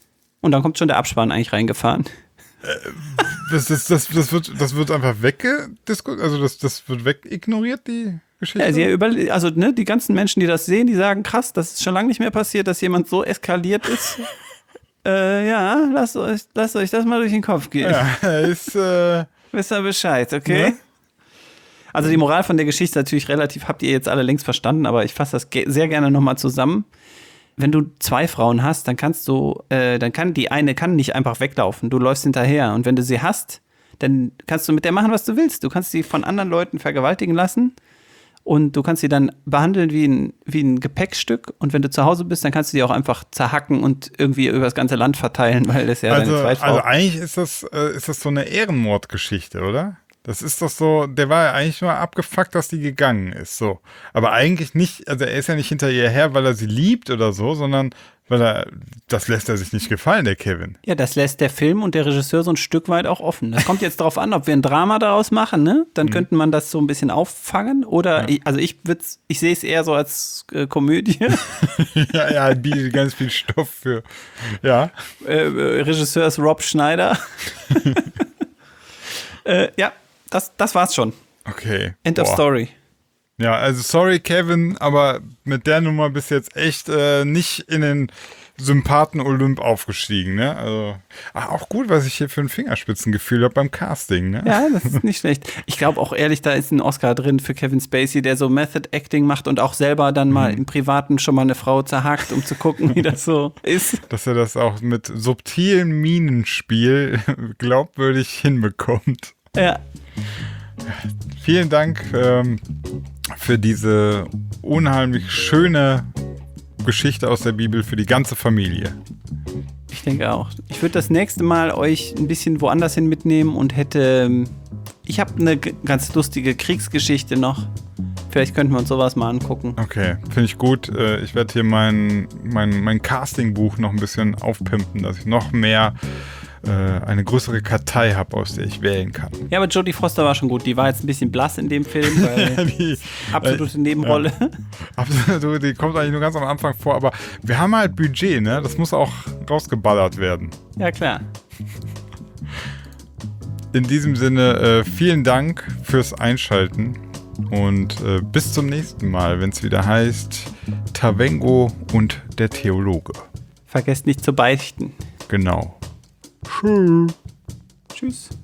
Und dann kommt schon der Abspann eigentlich reingefahren. Das, das, das, das, wird, das wird einfach weggediskutiert, also das, das wird wegignoriert, die Geschichte? Ja, sie überle- also ne, die ganzen Menschen, die das sehen, die sagen, krass, das ist schon lange nicht mehr passiert, dass jemand so eskaliert ist. äh, ja, lasst euch, lasst euch das mal durch den Kopf gehen. Ja, ist, äh... Wisst ihr Bescheid, okay? Ne? Also die Moral von der Geschichte ist natürlich relativ, habt ihr jetzt alle längst verstanden, aber ich fasse das ge- sehr gerne nochmal zusammen. Wenn du zwei Frauen hast, dann kannst du, äh, dann kann die eine kann nicht einfach weglaufen. Du läufst hinterher. Und wenn du sie hast, dann kannst du mit der machen, was du willst. Du kannst sie von anderen Leuten vergewaltigen lassen und du kannst sie dann behandeln wie ein, wie ein Gepäckstück. Und wenn du zu Hause bist, dann kannst du die auch einfach zerhacken und irgendwie über das ganze Land verteilen, weil das ja also, deine Zweitfrau. Also eigentlich ist das, äh, ist das so eine Ehrenmordgeschichte, oder? Das ist doch so, der war ja eigentlich nur abgefuckt, dass die gegangen ist, so. Aber eigentlich nicht, also er ist ja nicht hinter ihr her, weil er sie liebt oder so, sondern weil er, das lässt er sich nicht gefallen, der Kevin. Ja, das lässt der Film und der Regisseur so ein Stück weit auch offen. Das kommt jetzt darauf an, ob wir ein Drama daraus machen, ne? Dann mhm. könnte man das so ein bisschen auffangen oder, ja. ich, also ich würd's, ich sehe es eher so als äh, Komödie. ja, ja, die ganz viel Stoff für, ja. Äh, äh, Regisseur ist Rob Schneider. äh, ja. Das, das war's schon. Okay. End Boah. of story. Ja, also sorry, Kevin, aber mit der Nummer bist du jetzt echt äh, nicht in den Sympathen-Olymp aufgestiegen, ne? Also, ach, auch gut, was ich hier für ein Fingerspitzengefühl habe beim Casting, ne? Ja, das ist nicht schlecht. Ich glaube auch ehrlich, da ist ein Oscar drin für Kevin Spacey, der so Method Acting macht und auch selber dann mal mhm. im Privaten schon mal eine Frau zerhackt, um zu gucken, wie das so ist. Dass er das auch mit subtilem Minenspiel glaubwürdig hinbekommt. Ja. Vielen Dank ähm, für diese unheimlich schöne Geschichte aus der Bibel für die ganze Familie. Ich denke auch. Ich würde das nächste Mal euch ein bisschen woanders hin mitnehmen und hätte, ich habe eine g- ganz lustige Kriegsgeschichte noch. Vielleicht könnten wir uns sowas mal angucken. Okay, finde ich gut. Ich werde hier mein, mein, mein Castingbuch noch ein bisschen aufpimpen, dass ich noch mehr eine größere Kartei habe, aus der ich wählen kann. Ja, aber Jodie Foster war schon gut. Die war jetzt ein bisschen blass in dem Film, weil die, absolute Nebenrolle. Ja. Absolut, die kommt eigentlich nur ganz am Anfang vor, aber wir haben halt Budget, ne? Das muss auch rausgeballert werden. Ja, klar. In diesem Sinne, äh, vielen Dank fürs Einschalten und äh, bis zum nächsten Mal, wenn es wieder heißt Tavengo und der Theologe. Vergesst nicht zu beichten. Genau. Tschüss. Tschüss.